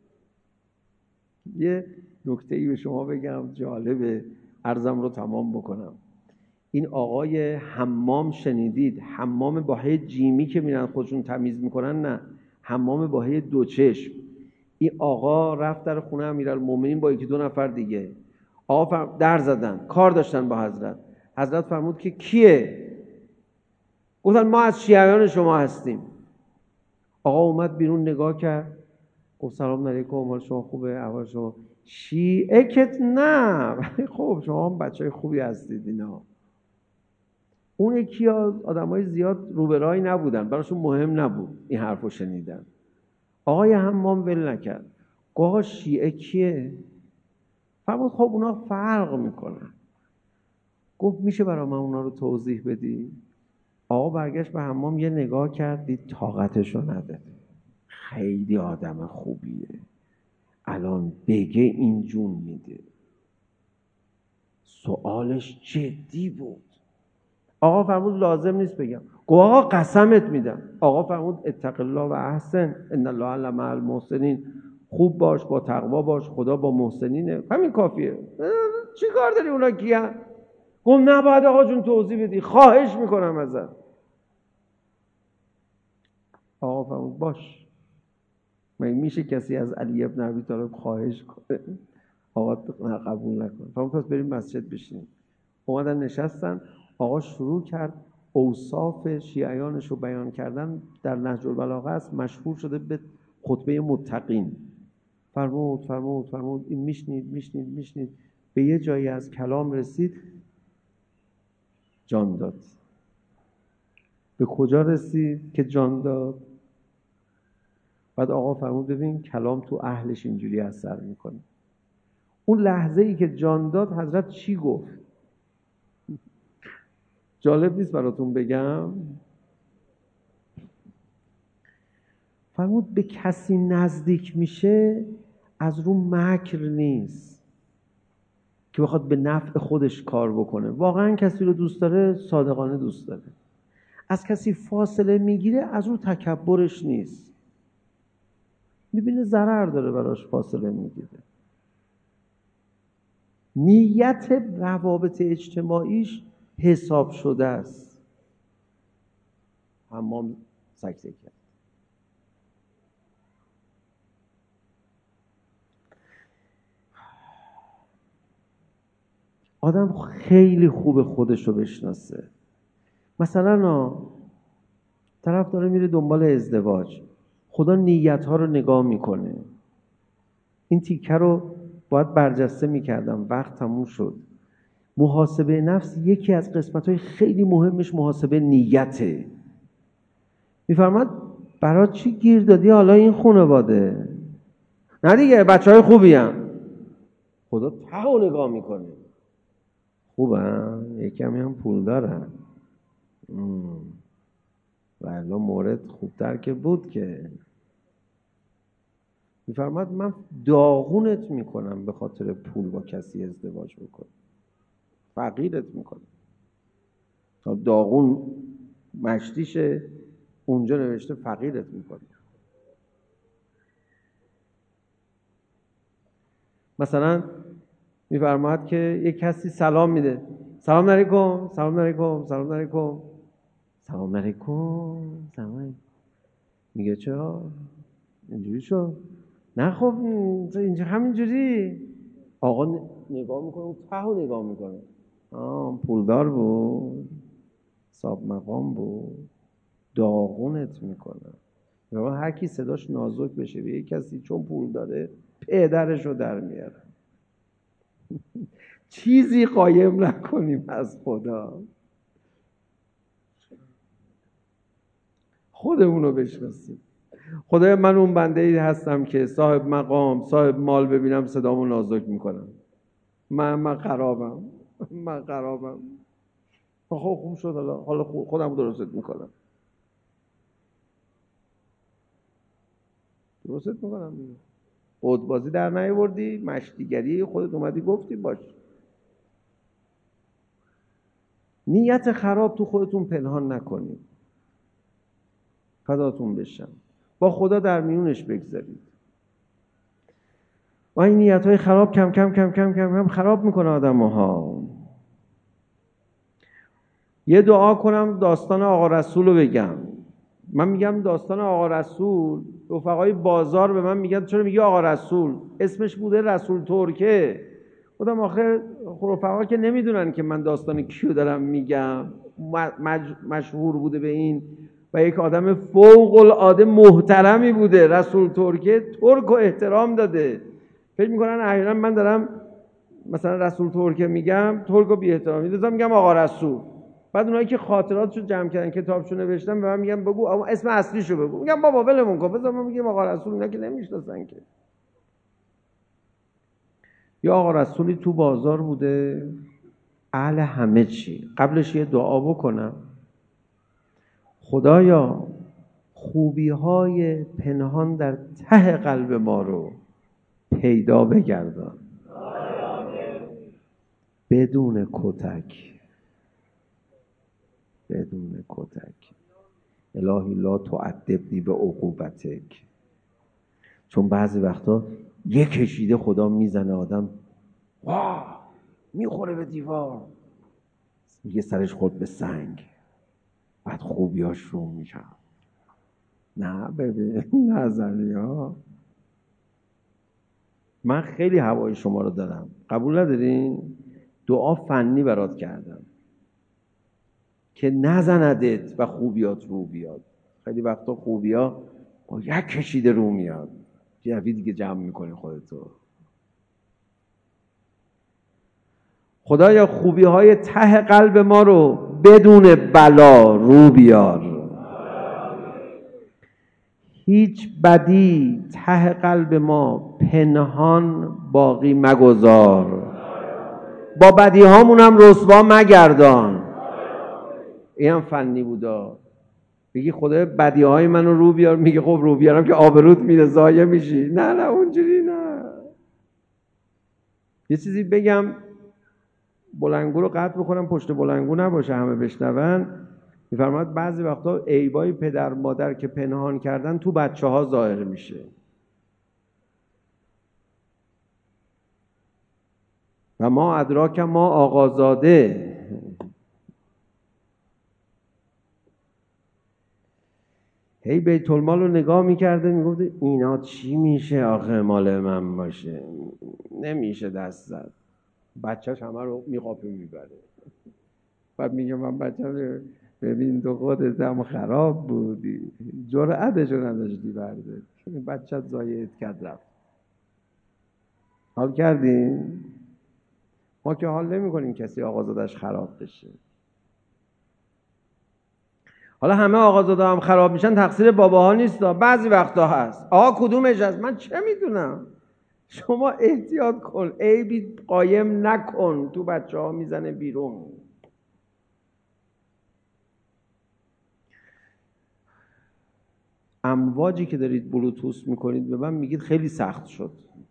یه نکته‌ای به شما بگم جالبه، عرضم رو تمام بکنم. این آقای حمام شنیدید؟ حمام با ه جیمی که میرن خودشون تمیز میکنن، نه، حمام با ه دو چشم. این آقا رفت در خونه امیرالمومنین با یکی دو نفر دیگه. آقا در زدن، کار داشتن با حضرت. حضرت فرمود که کیه؟ گفتن ما از شیعیان شما هستیم. آقا اومد بیرون نگاه کرد، گفت سلام علیکم، حال شما خوبه؟ احوال شما؟ شیعه کت نه، ولی خب شما هم بچهای خوبی هستید. اینا اون یکی آدمای زیاد روبرای نبودن، براشون مهم نبود این حرفو شنیدن. آقای حمام ول نکرد، گفت آقا شیعه کیه؟ فرمود خب اونا فرق میکنن. گفت میشه برای من اونا رو توضیح بدی؟ آقا برگشت به حمام یه نگاه کرد، دید طاقتشو نداره. خیلی آدم خوبیه، الان بگه این جون میده. سوالش جدی بود. آقا فرمود لازم نیست بگم. گفت آقا قسمت میدم. آقا فرمود اتق الله و احسن ان الله مع المحسنین. خوب باش، با تقوا باش، خدا با محسنینه. همین کافیه. چی کار داری اونا کیه؟ گفت نباید آقا جون توضیح بدی، خواهش میکنم ازت. آقا فرمود باش. مگه میشه کسی از علی ابن ابی طالب خواهش کنه؟ آقا قبول نکنه. فرمود پس بریم مسجد بشینیم. اومدن نشستن. آقا شروع کرد اوصاف شیعیانش رو بیان کردن. در نهج البلاغه است، مشهور شده به خطبه متقین. فرمود این میشنید. به یه جایی از کلام رسید، جان داد. به کجا رسید که جان داد؟ بعد آقا فرمود ببین کلام تو اهلش اینجوری اثر میکنه. اون لحظه ای که جان داد حضرت چی گفت؟ جالب نیست براتون بگم؟ فرمود به کسی نزدیک میشه از رو مکر نیست که بخواد به نفع خودش کار بکنه. واقعا کسی رو دوست داره، صادقانه دوست داره. از کسی فاصله میگیره از رو تکبرش نیست، میبینه ضرر داره براش فاصله میگیره. نیت روابط اجتماعیش حساب شده است. حمام سکته کرد. آدم خیلی خوب خودش رو بشناسه. مثلا طرف داره میره دنبال ازدواج، خدا نیت‌ها رو نگاه میکنه. این تیکه رو باید برجسته میکردم، وقت تموم شد. محاسبه نفس یکی از قسمت‌های خیلی مهمش محاسبه نیته. میفرماد برای چی گیر دادی حالا این خانواده؟ نه دیگه بچهای خوبی هم. خدا ته نگاه میکنه. خوبن؟ یکمی هم پول دارن. والله مورد خوبتر که بود که. میفرماد من داغونت میکنم به خاطر پول با کسی ازدواج بکن. فقیرت میکنم. تا داغون مشتیشه، اونجا نوشته فقیرت میکنه. مثلا میفرماد که یک کسی سلام میده، سلام علیکم، سلام علیکم، سلام علیکم، سلام علیکم، سلام علیکم. میگه چرا اینجوری شد؟ نه خب اینجا همینجوری. آقا نگاه میکنه، اون ته نگاه میکنه. پولدار بود، صاحب مقام بود. داغونت میکنن. هر کی صداش نازک بشه به یک کسی چون پول داره پدرشو در میاره. چیزی قایم نکنیم از خدا، خودمونو بشناسیم. خدای من اون بنده ای هستم که صاحب مقام صاحب مال ببینم صدامو نازک میکنم. من خرابم. خب خوب شد، حالا خودم درست میکنم دیگه. خودبازی در نیاوردی، مشتیگری خودت اومدی گفتی باش. نیت خراب تو خودتون پنهان نکنید، فداتون بشم، با خدا در میونش بگذارید. و این نیت‌های خراب کم کم کم کم کم کم خراب میکنه آدم‌ها. یه دعا کنم داستان آقا رسول رو بگم. من میگم داستان آقا رسول، رفقای بازار به من میگن چرا میگی آقا رسول؟ اسمش بوده رسول ترکه. خودم آخه رفقا که نمیدونن که من داستان کیو دارم میگم. مشهور بوده به این و یک آدم فوق العاده محترمی بوده. رسول ترکه ترک و احترام داده. فکر میکنن احیانا من دارم مثلا رسول ترکه میگم ترک و بی احترامی، لذا میگم آقا رسول. بعد اونایی که خاطراتشو جمع کردن کتابشو نوشتن به من میگن بگو اما اسم اصلیشو بگو. میگم بابا ولمون کن، بذار ما میگیم آقا رسول، اینا که نمیشناسن که. یا آقا رسولی تو بازار بوده، اهل همه چی. قبلش یه دعا بکنم، خدایا خوبی‌های پنهان در ته قلب ما رو پیدا بگردان بدون کتک. الهی لا تعذبنی به عقوبتک. چون بعضی وقتا یه کشیده خدا میزنه آدم واه میخوره به دیوار، میگه سرش خورد به سنگ، بعد خوبیاش رو میشن. نه ببین نزنی ها. من خیلی هوای شما رو دارم، قبول ندارین؟ دعا فنی برات کردم که نزندت و خوبیات رو بیاد. خیلی وقتا خوبیا با یک کشیده رو میاد، جوی دیگه جمع میکنی خودتو. خدایا خوبی های ته قلب ما رو بدون بلا رو بیار. هیچ بدی ته قلب ما پنهان باقی مگذار. با بدی هامون هم رسوا مگردان. این هم فنی بودا. بگی خدای بدی های منو رو بیار، میگه خب رو بیارم که آبروت میره ضایع میشی. نه اونجوری نه. یه چیزی بگم بلنگو رو قطع بکنم پشت بلنگو نباشه همه بشنون. میفرماید بعضی وقتا عیبای پدر مادر که پنهان کردن تو بچه ها ظاهر میشه. و ما ادراک ما آقازاده. هی بیت المال رو نگاه میکرده میگفته اینا چی میشه آخه مال من باشه، نمیشه دست زد. بچهش همه رو میقاپه میبره. بعد میگه من بچه ببین تو خودت هم خراب بودی، جرأتشو نداشتی برده، بچه ضایعت کرد رفت. حال کردین؟ ما که حال نمی کنیم کسی آقازادش خراب بشه. حالا همه آقازاده هم خراب میشن تقصیر باباها نیست، بعضی وقتا هست. آقا کدومش هست من چه میدونم. شما احتیاط کن، عیبی قایم نکن، تو بچه ها میزنه بیرون. امواجی که دارید بلوتوث میکنید به من میگید خیلی سخت شد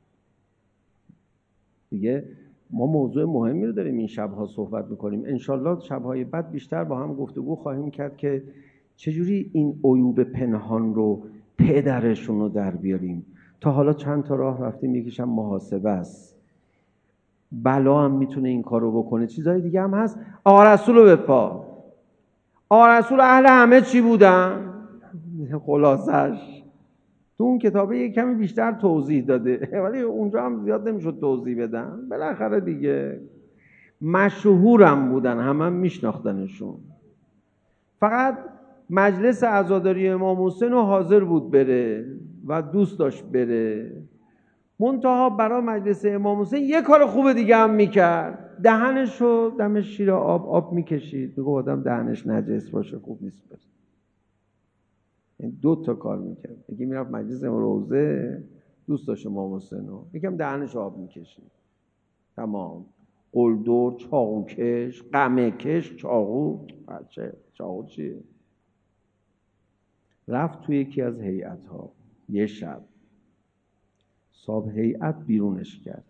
دیگه. ما موضوع مهمی رو داریم این شبها صحبت میکنیم. انشالله شبهای بعد بیشتر با هم گفتگو خواهیم کرد که چجوری این عیوب پنهان رو پدرشون رو در بیاریم. تا حالا چند تا راه رفتیم، یکیش هم محاسبه است. بلا هم میتونه این کار رو بکنه، چیزهای دیگه هم هست. آقا رسول رو بپا. آقا رسول اهل همه چی بودن؟ خلاصش تو اون کتابه یک کمی بیشتر توضیح داده ولی اونجا هم زیاد نمیشد توضیح بدن. بالاخره دیگه مشهورم بودن، همه میشناختنشون. فقط مجلس عزاداری امام حسین رو حاضر بود بره و دوست داشت بره، منتها برای مجلس امام حسین یه کار خوب دیگه هم میکرد، دهنش رو دم شیر آب میکشید. میگه آدم دهنش نجس باشه خوب نیست بره. این 2 تا کار میکرد. یکی میرفت مجلس روضه، دوست داشت امام حسین رو، یکم دهنش آب میکشید. تمام. قلدر، چاقوکش، قمه‌کش، چاقو. بچه چاقو چیه؟ رفت توی یکی از هیئت‌ها. یه شب صاحب هیئت بیرونش کرد.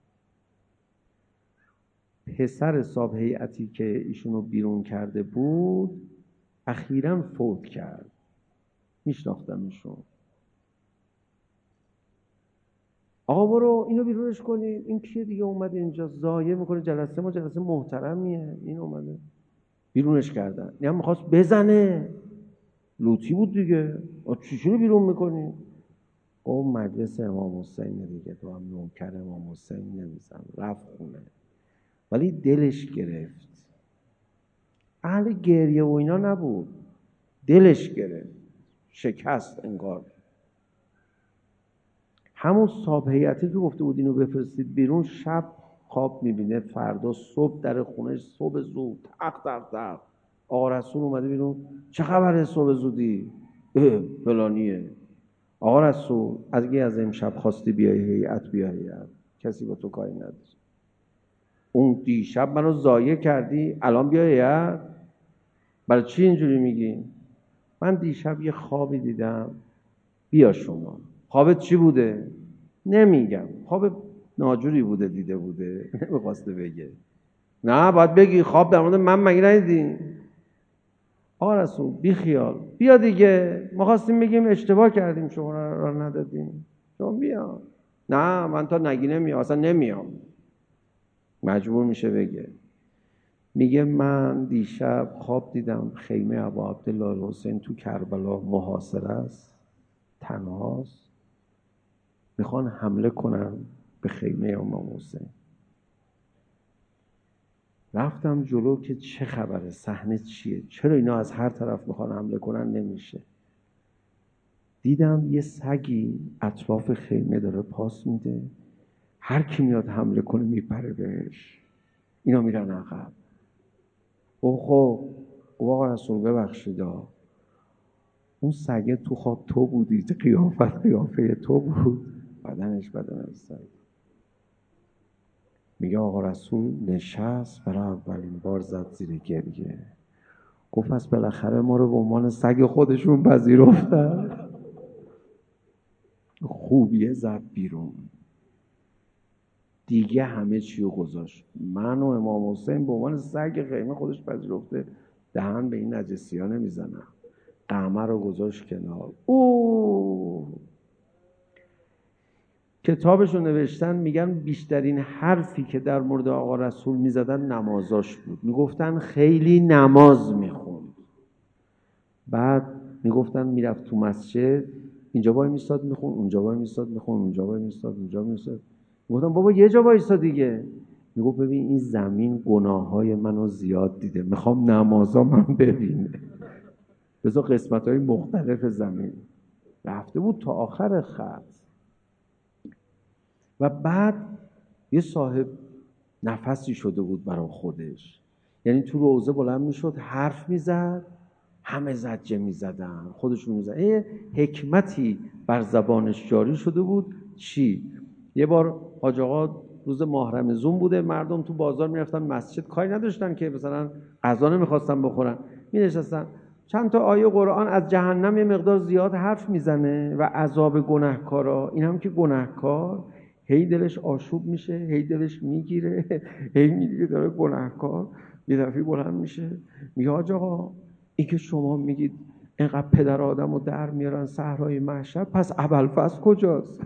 پسر صاحب هیئتی که ایشونو بیرون کرده بود اخیراً فوت کرد. میشناختم ایشون. آقا برو اینو بیرونش کنید. این کیه دیگه اومده اینجا ضایع میکنه جلسه ما، جلسه محترمیه. این اومده بیرونش کردن. یعنی میخواست بزنه، لوتی بود دیگه. چی رو بیرون میکنی؟ او مجلس امام حسین دیگه، تو هم نوکر امام حسین نمیزن. رفت خونه، ولی دلش گرفت. اهل گریه و اینا نبود، دلش گرفت، شکست انگار. همون صاحب هیئتی که گفته بود اینو بفرستید بیرون، شب خواب میبینه فردا صبح در خونهش، صبح زود تق آقا رسول اومده بیرون. چه خبره صبح زودی؟ فلانیه. آقا رسول اگه از امشب خواستی بیای هیئت بیای، کسی با تو کاری نداره. اون دیشب منو ضایع کردی، الان بیای هیئت؟ برای چی اینجوری میگی؟ من دیشب یه خوابی دیدم. بیا شما. خوابت چی بوده؟ نمیگم. خواب ناجوری بوده، دیده بوده، نمیخواسته بگه. نه باید بگی خواب در مورد من مگه ندیدی؟ آقا رسول بی خیال بیا دیگه، ما خواستیم بگیم اشتباه کردیم شما را ندادیم، شما بیا. نه من تا نگی نمیام، اصلا نمیام. مجبور میشه بگه. میگه من دیشب خواب دیدم خیمه ابا عبدالله الحسین تو کربلا محاصره است، تنهاست، میخوان حمله کنن به خیمه امام حسین. رفتم جلو که چه خبره، صحنه چیه، چرا اینا از هر طرف میخوان حمله کنن، نمیشه. دیدم یه سگی اطراف خیمه داره پاس میده، هر کی میاد حمله کنه میپره بهش، اینا میرن عقب. خب آقا رسول ببخشید، اون سگه تو خواب تو بودی، قیافه تو بود، بدنش بدن سگ. میگه آقا رسول نشست، برای اولین بار زد زیر گریه. گفت پس بالاخره ما رو به عنوان سگ خودشون پذیرفتن. خوبیه زد بیرون دیگه، همه چی رو گذاشت. من و امام حسین به عنوان سگ خیمه خودش پذیرفته، دهن به این نجسی ها نمیزنم. قمه رو گذاشت کنار. کتابشو نوشتن، میگن بیشترین حرفی که در مورد آقا رسول میزدن نمازاش بود. میگفتن خیلی نماز میخوند. بعد میگفتن میرفت تو مسجد، اینجا وای میستاد میخون، اونجا وای میستاد میخون، اونجا وای میستاد، اونجا میستاد. میگفتن بابا یه جا وایسا دیگه. میگفت ببین این زمین گناههای منو زیاد دیده، میخوام نمازا من ببینه، بذار قسمت‌های مختلف زمین. رفته بود تا آخر خط. و بعد یه صاحب نفسی شده بود برای خودش. یعنی تو روضه بلند میشد حرف میزد، همه زجه میزدن، خودشون میزدن. یه حکمتی بر زبانش جاری شده بود. چی؟ یه بار حاج آقا روز ماه رمضان بوده، مردم تو بازار میرفتن مسجد، کاری نداشتن که مثلا غذا نمیخواستن بخورن، مینشستن. چند تا آیه قرآن از جهنم یه مقدار زیاد حرف میزنه و عذاب گناهکارا. این هم که گناهکار هی دلش آشوب میشه، هی دلش میگیره، هی میگه داره گناهکار. یه دفعه بلند میشه میگه حاج آقا این که شما میگید اینقدر پدر آدم رو در میارن صحرای محشر، پس ابوالفضل کجاست؟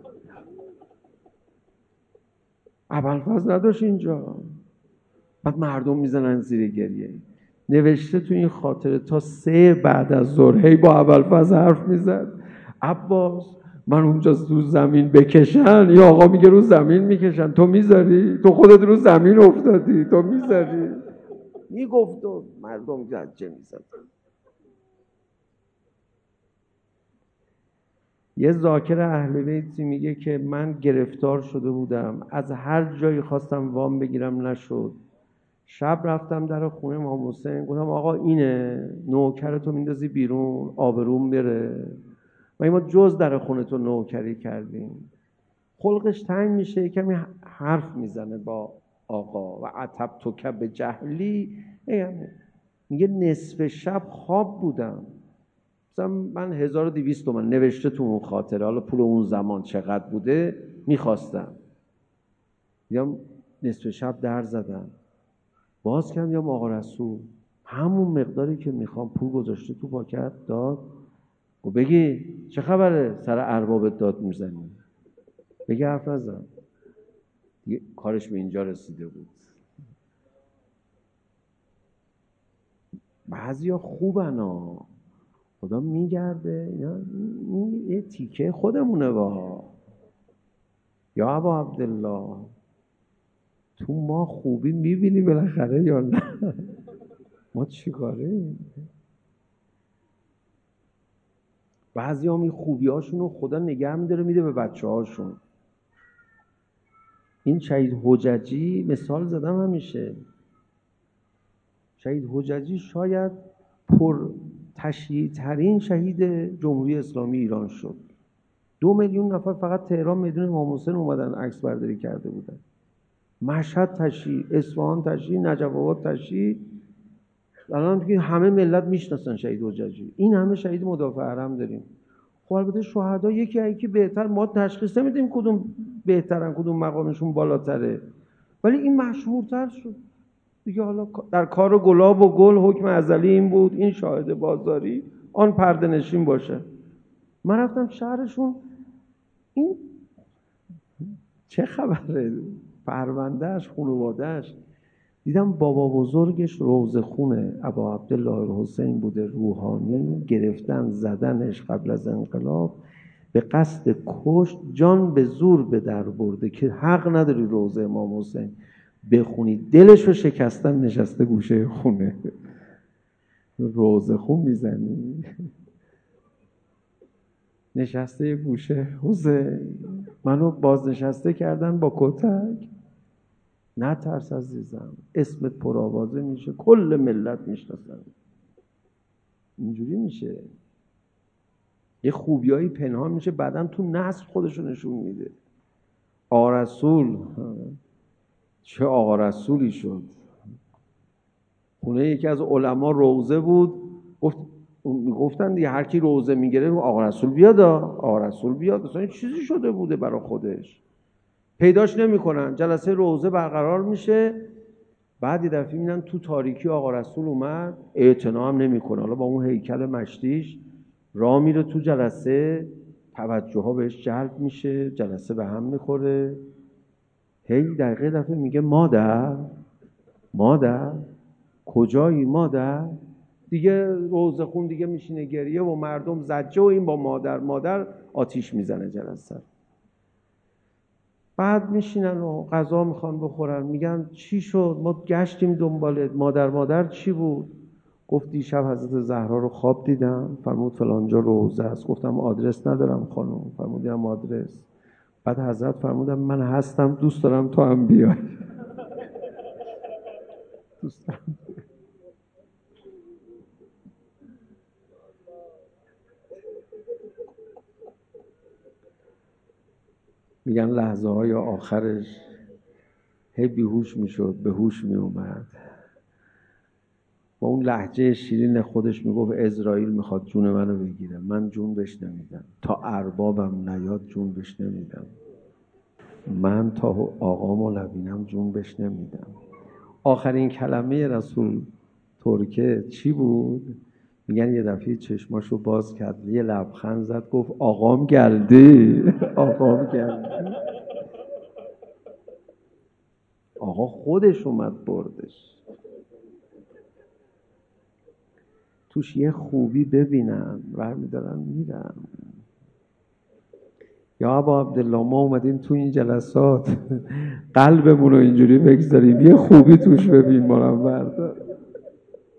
ابوالفضل نداشت اینجا. بعد مردم میزنن زیر گریه. نوشته تو این خاطره تا 3 بعد از ظهر هی با ابوالفضل حرف میزد. عباس من اونجا رو زمین بکشن، یا آقا میگه رو زمین میکشن، تو میذاری؟ تو خودت رو زمین افتادی، تو میذاری؟ میگفت و مردم گجه میزدن. یه ذاکر اهل بیتی میگه که من گرفتار شده بودم، از هر جایی خواستم وام بگیرم نشد. شب رفتم در خونه امام حسین، گفتم آقا اینه، نوکرتو میندازی بیرون آبروم بره، و ما جز در خونه تو نوکری کردیم. خلقش تنگ میشه، کمی حرف میزنه با آقا و عتب تو کب جهلی. میگه نصف شب خواب بودم، مثلا من 1200 تومن نوشته تو اون خاطره، حالا پول اون زمان چقدر بوده میخواستم. میگم نصف شب در زدم، باز کردم یا آقا رسول همون مقداری که میخوام پول گذاشته تو پاکت داد. و بگی چه خبره سر اربابت داد میزنی؟ بگی حرف نزن. دیگه کارش به اینجا رسیده بود. بعضیا خوبن ها، خدا میگرده اینا، این یه تیکه خودمونه. با یا ابا عبدالله تو ما خوبی میبینی بالاخره یا نه؟ ما چی کاره؟ بعضی هم این خوبی هاشونو خدا نگه میداره میده به بچه هاشون. این شهید حججی مثال زدم همیشه. شهید حججی شاید پر تشییع ترین شهید جمهوری اسلامی ایران شد. 2 میلیون نفر فقط تهران میدون امام حسین اومدن عکس برداری کرده بودن. مشهد تشییع، اصفهان تشییع، نجف آباد تشییع. الان دیگه همه ملت میشناسن شهید حججی. این همه شهید مدافع حرم داریم. خب البته شهدا یکی بهتر، ما تشخیص نمیدیم کدوم بهترن کدوم مقامشون بالاتره، ولی این مشهورتر شد دیگه. حالا در کار گلاب و گل حکم ازلی این بود این شاهد بازاری آن پرده نشین باشه. من رفتم شهرشون، این چه خبره، پروندهش خانوادهش، دیدم بابا بزرگش روضه خونه ابا عبدالله الحسین بوده روحانی، گرفتن زدنش قبل از انقلاب، به قصد کشت، جان به زور به در برده که حق نداری روضه امام حسین بخونی، دلش رو شکستن، نشسته گوشه خونه. روضه خون میزنی نشسته یه گوشه. حسین منو بازنشسته کردن با کتک. نه ترس عزیزم، اسمت پرآوازه میشه، کل ملت میشناسن. اینجوری میشه، یه خوبیایی پنهان میشه، بعدن تو نسل خودشو نشون میده. آقا رسول چه آقا رسولی شد. خونه یکی از علما روضه بود، گفتن دیگه هر کی روضه میگیره آقا رسول بیاد، آقا رسول بیاد. اصلا چیزی شده بوده برای خودش، پیداش نمیکنن. جلسه روضه برقرار میشه، بعد یه دفعه میبینن تو تاریکی آقا رسول اومد، اعتنا هم نمیکنه. حالا با اون هیکل مشتیش راه میره تو جلسه، توجه ها بهش جلب میشه، جلسه به هم میخوره. هی دفعه میگه مادر کجایی مادر؟ دیگه روضه خون دیگه میشینه گریه و مردم زجه و این با مادر آتیش میزنه جلسه. بعد میشینن و غذا میخوان بخورن، میگن چی شد؟ ما گشتیم دنبالت، مادر چی بود؟ گفت دیشب حضرت زهرا رو خواب دیدم، فرمود فلانجا روضه است. گفتم آدرس ندارم خانم. فرمودیم آدرس. بعد حضرت فرمودم من هستم، دوست دارم تو هم بیای. دوست دارم. میگن لحظه های آخرش هی بیهوش میشد، به هوش میومد، با اون لهجه شیرین خودش میگفت عزرائیل میخواد جون منو بگیره، من جون بهش نمیدم، تا اربابم نیاد جون بهش نمیدم، من تا آقامو نبینم جون بهش نمیدم. آخرین کلمه رسول ترکه چی بود؟ میگن یه دفعه چشماشو باز کرد، یه لبخند زد، گفت آقام گلده. آقام گلده. آقا خودش اومد بردش. توش یه خوبی ببینن برمیدارن میرن. یا ابا عبدالله ما اومدیم تو این جلسات قلبمون رو اینجوری بگذاریم، یه خوبی توش ببین ما رو بردار.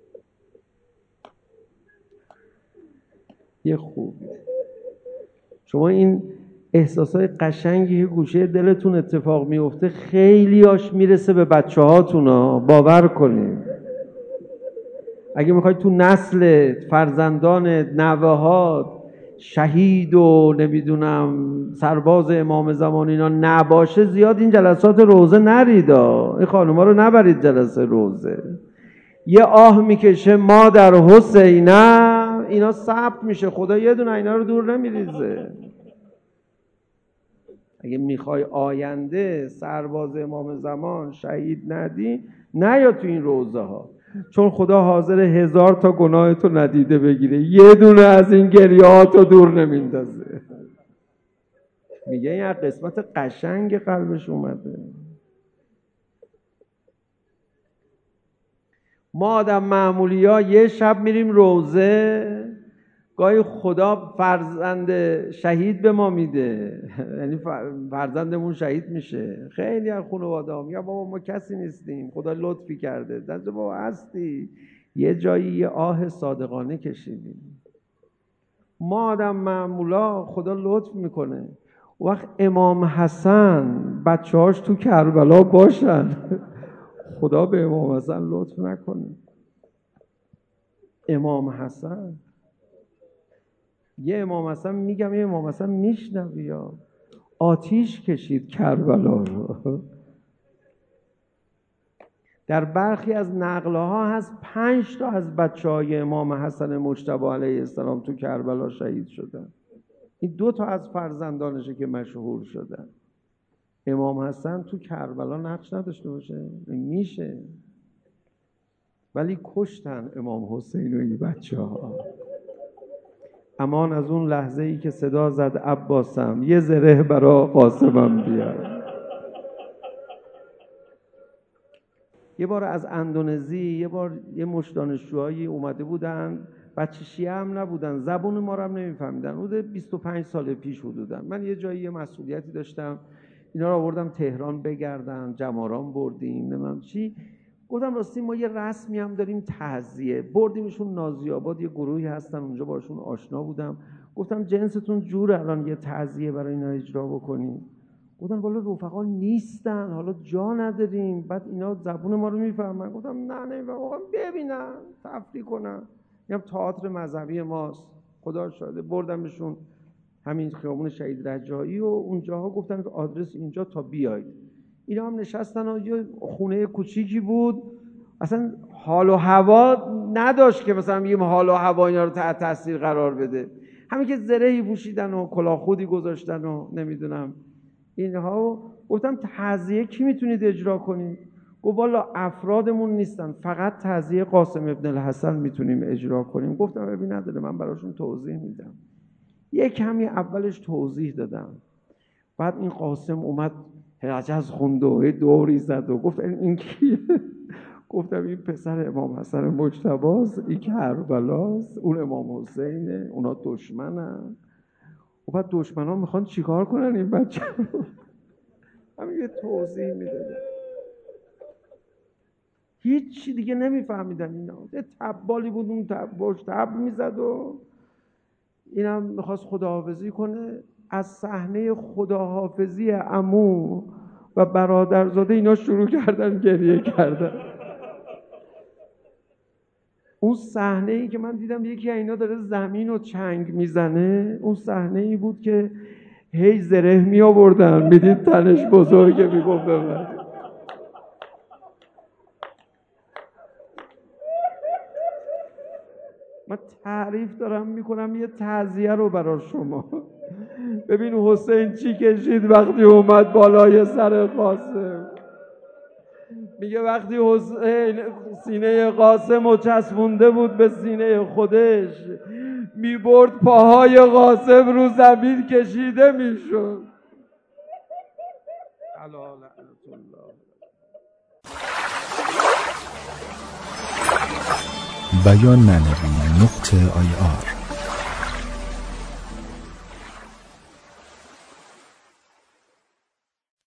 یه خوبی. شما این احساسای قشنگی که گوشه دلتون اتفاق میفته خیلیاش میرسه به بچه هاتون باور کنید. اگه میخوای تو نسل فرزندانت، نوهات شهید و نمیدونم سرباز امام زمان اینا نباشه، زیاد این جلسات روزه نریدا. این خانوما رو نبرید جلسه روزه. یه آه میکشه مادر حسینم، اینا ثبت میشه. خدا یه دونه اینا رو دور نمیریزه. اگه میخوای آینده سرباز امام زمان شهید ندی، نیا تو این روزه ها، چون خدا حاضر 1000 تا گناه تو ندیده بگیره، یه دونه از این گریهاتو دور نمیندازه. میگه این قسمت قشنگ قلبش اومده. ما آدم معمولی ها یه شب میریم روزه، گاهی خدا فرزند شهید به ما میده، یعنی فرزندمون شهید میشه. خیلی از خانواده ها میگن بابا ما کسی نیستیم، خدا لطفی کرده. دست بابا هستی، یه جایی یه آه صادقانه کشیدیم. ما آدم معمولا خدا لطف میکنه. وقت امام حسن بچه‌هاش تو کربلا باشن، خدا به امام حسن لطف نکنه. امام حسن، یه امام حسن میگم، یه امام حسن میشنوی یا آتیش کشید کربلا رو. در برخی از نقله ها هست 5 تا از بچه های امام حسن مجتبی علیه السلام تو کربلا شهید شدن. این 2 تا از فرزندانشه که مشهور شدن. امام حسن تو کربلا نقش نداشته باشه؟ میشه، ولی کشتن امام حسین و این بچه ها. امان از اون لحظه ای که صدا زد عباسم یه زره برا قاسمم بیار. یه بار از اندونزی یه مش دانشجوهایی اومده بودن، بچه شیعه هم نبودن، زبون ما رو هم نمیفهمیدن. حدود 25 سال پیش حدوداً. من یه جایی یه مسئولیتی داشتم، اینا رو آوردم تهران بگردن، جماران بردیم، نمیدونم چی. گفتم راستی ما یه رسمی هم داریم، تعزیه. بردیمشون نازی آباد، یه گروهی هستن اونجا، باشون آشنا بودم. گفتم جنستون جوره الان یه تعزیه برای اینا اجرا بکنیم؟ گفتن والا رفقا نیستن، حالا جا نداریم، بعد اینا زبون ما رو میفهمن. گفتم نه نمیفهمم، ببینن تفریح کنن. میگم تئاتر مذهبی ماست، خدا شاهده. بردمشون همین خیابون شهید رجایی و اونجاها، گفتن که آدرس اینجا تا بیاید. اینا هم نشستن و یه خونه کوچیکی بود، اصلا حال و هوا نداشت که مثلا میگیم حال و هوا اینا رو تحت تاثیر قرار بده. همین که زرهی پوشیدن و کلاه خودی گذاشتن و نمیدونم اینها. گفتم تعزیه کی میتونید اجرا کنید؟ گفت والا افرادمون نیستن، فقط تعزیه قاسم ابن الحسن میتونیم اجرا کنیم. گفتم ببین نداره، من براشون توضیح میدم. یه کمی اولش توضیح دادم، بعد این قاسم اومد حجز خونده و دوری زد و گفت این کیه؟ گفتم این پسر امام حسن مجتباست، این کربلاست، اون امام حسینه، اونا دشمنن. و بعد دشمنان میخوان چیکار کنن این بچه رو؟ همین یه توضیح میدادم، هیچ چی دیگه نمیفهمیدن اینا. یه تبالی بود اون باش تب میزد و اینم میخواست خداحافظی کنه. از صحنه خداحافظی عمو و برادرزاده اینا شروع کردن گریه کردن. اون صحنه ای که من دیدم یکی از اینا داره زمین و چنگ میزنه، اون صحنه ای بود که هی زره می آوردن، میدید تنش بزرگه، میگفت ببرد. من تعریف دارم میکنم یه تعزیه رو برای شما. ببین حسین چی کشید وقتی اومد بالای سر قاسم. میگه وقتی حسین سینه قاسم رو چسبونده بود به سینه خودش، میبرد پاهای قاسم رو زمین کشیده میشد. بیان معنوی .ir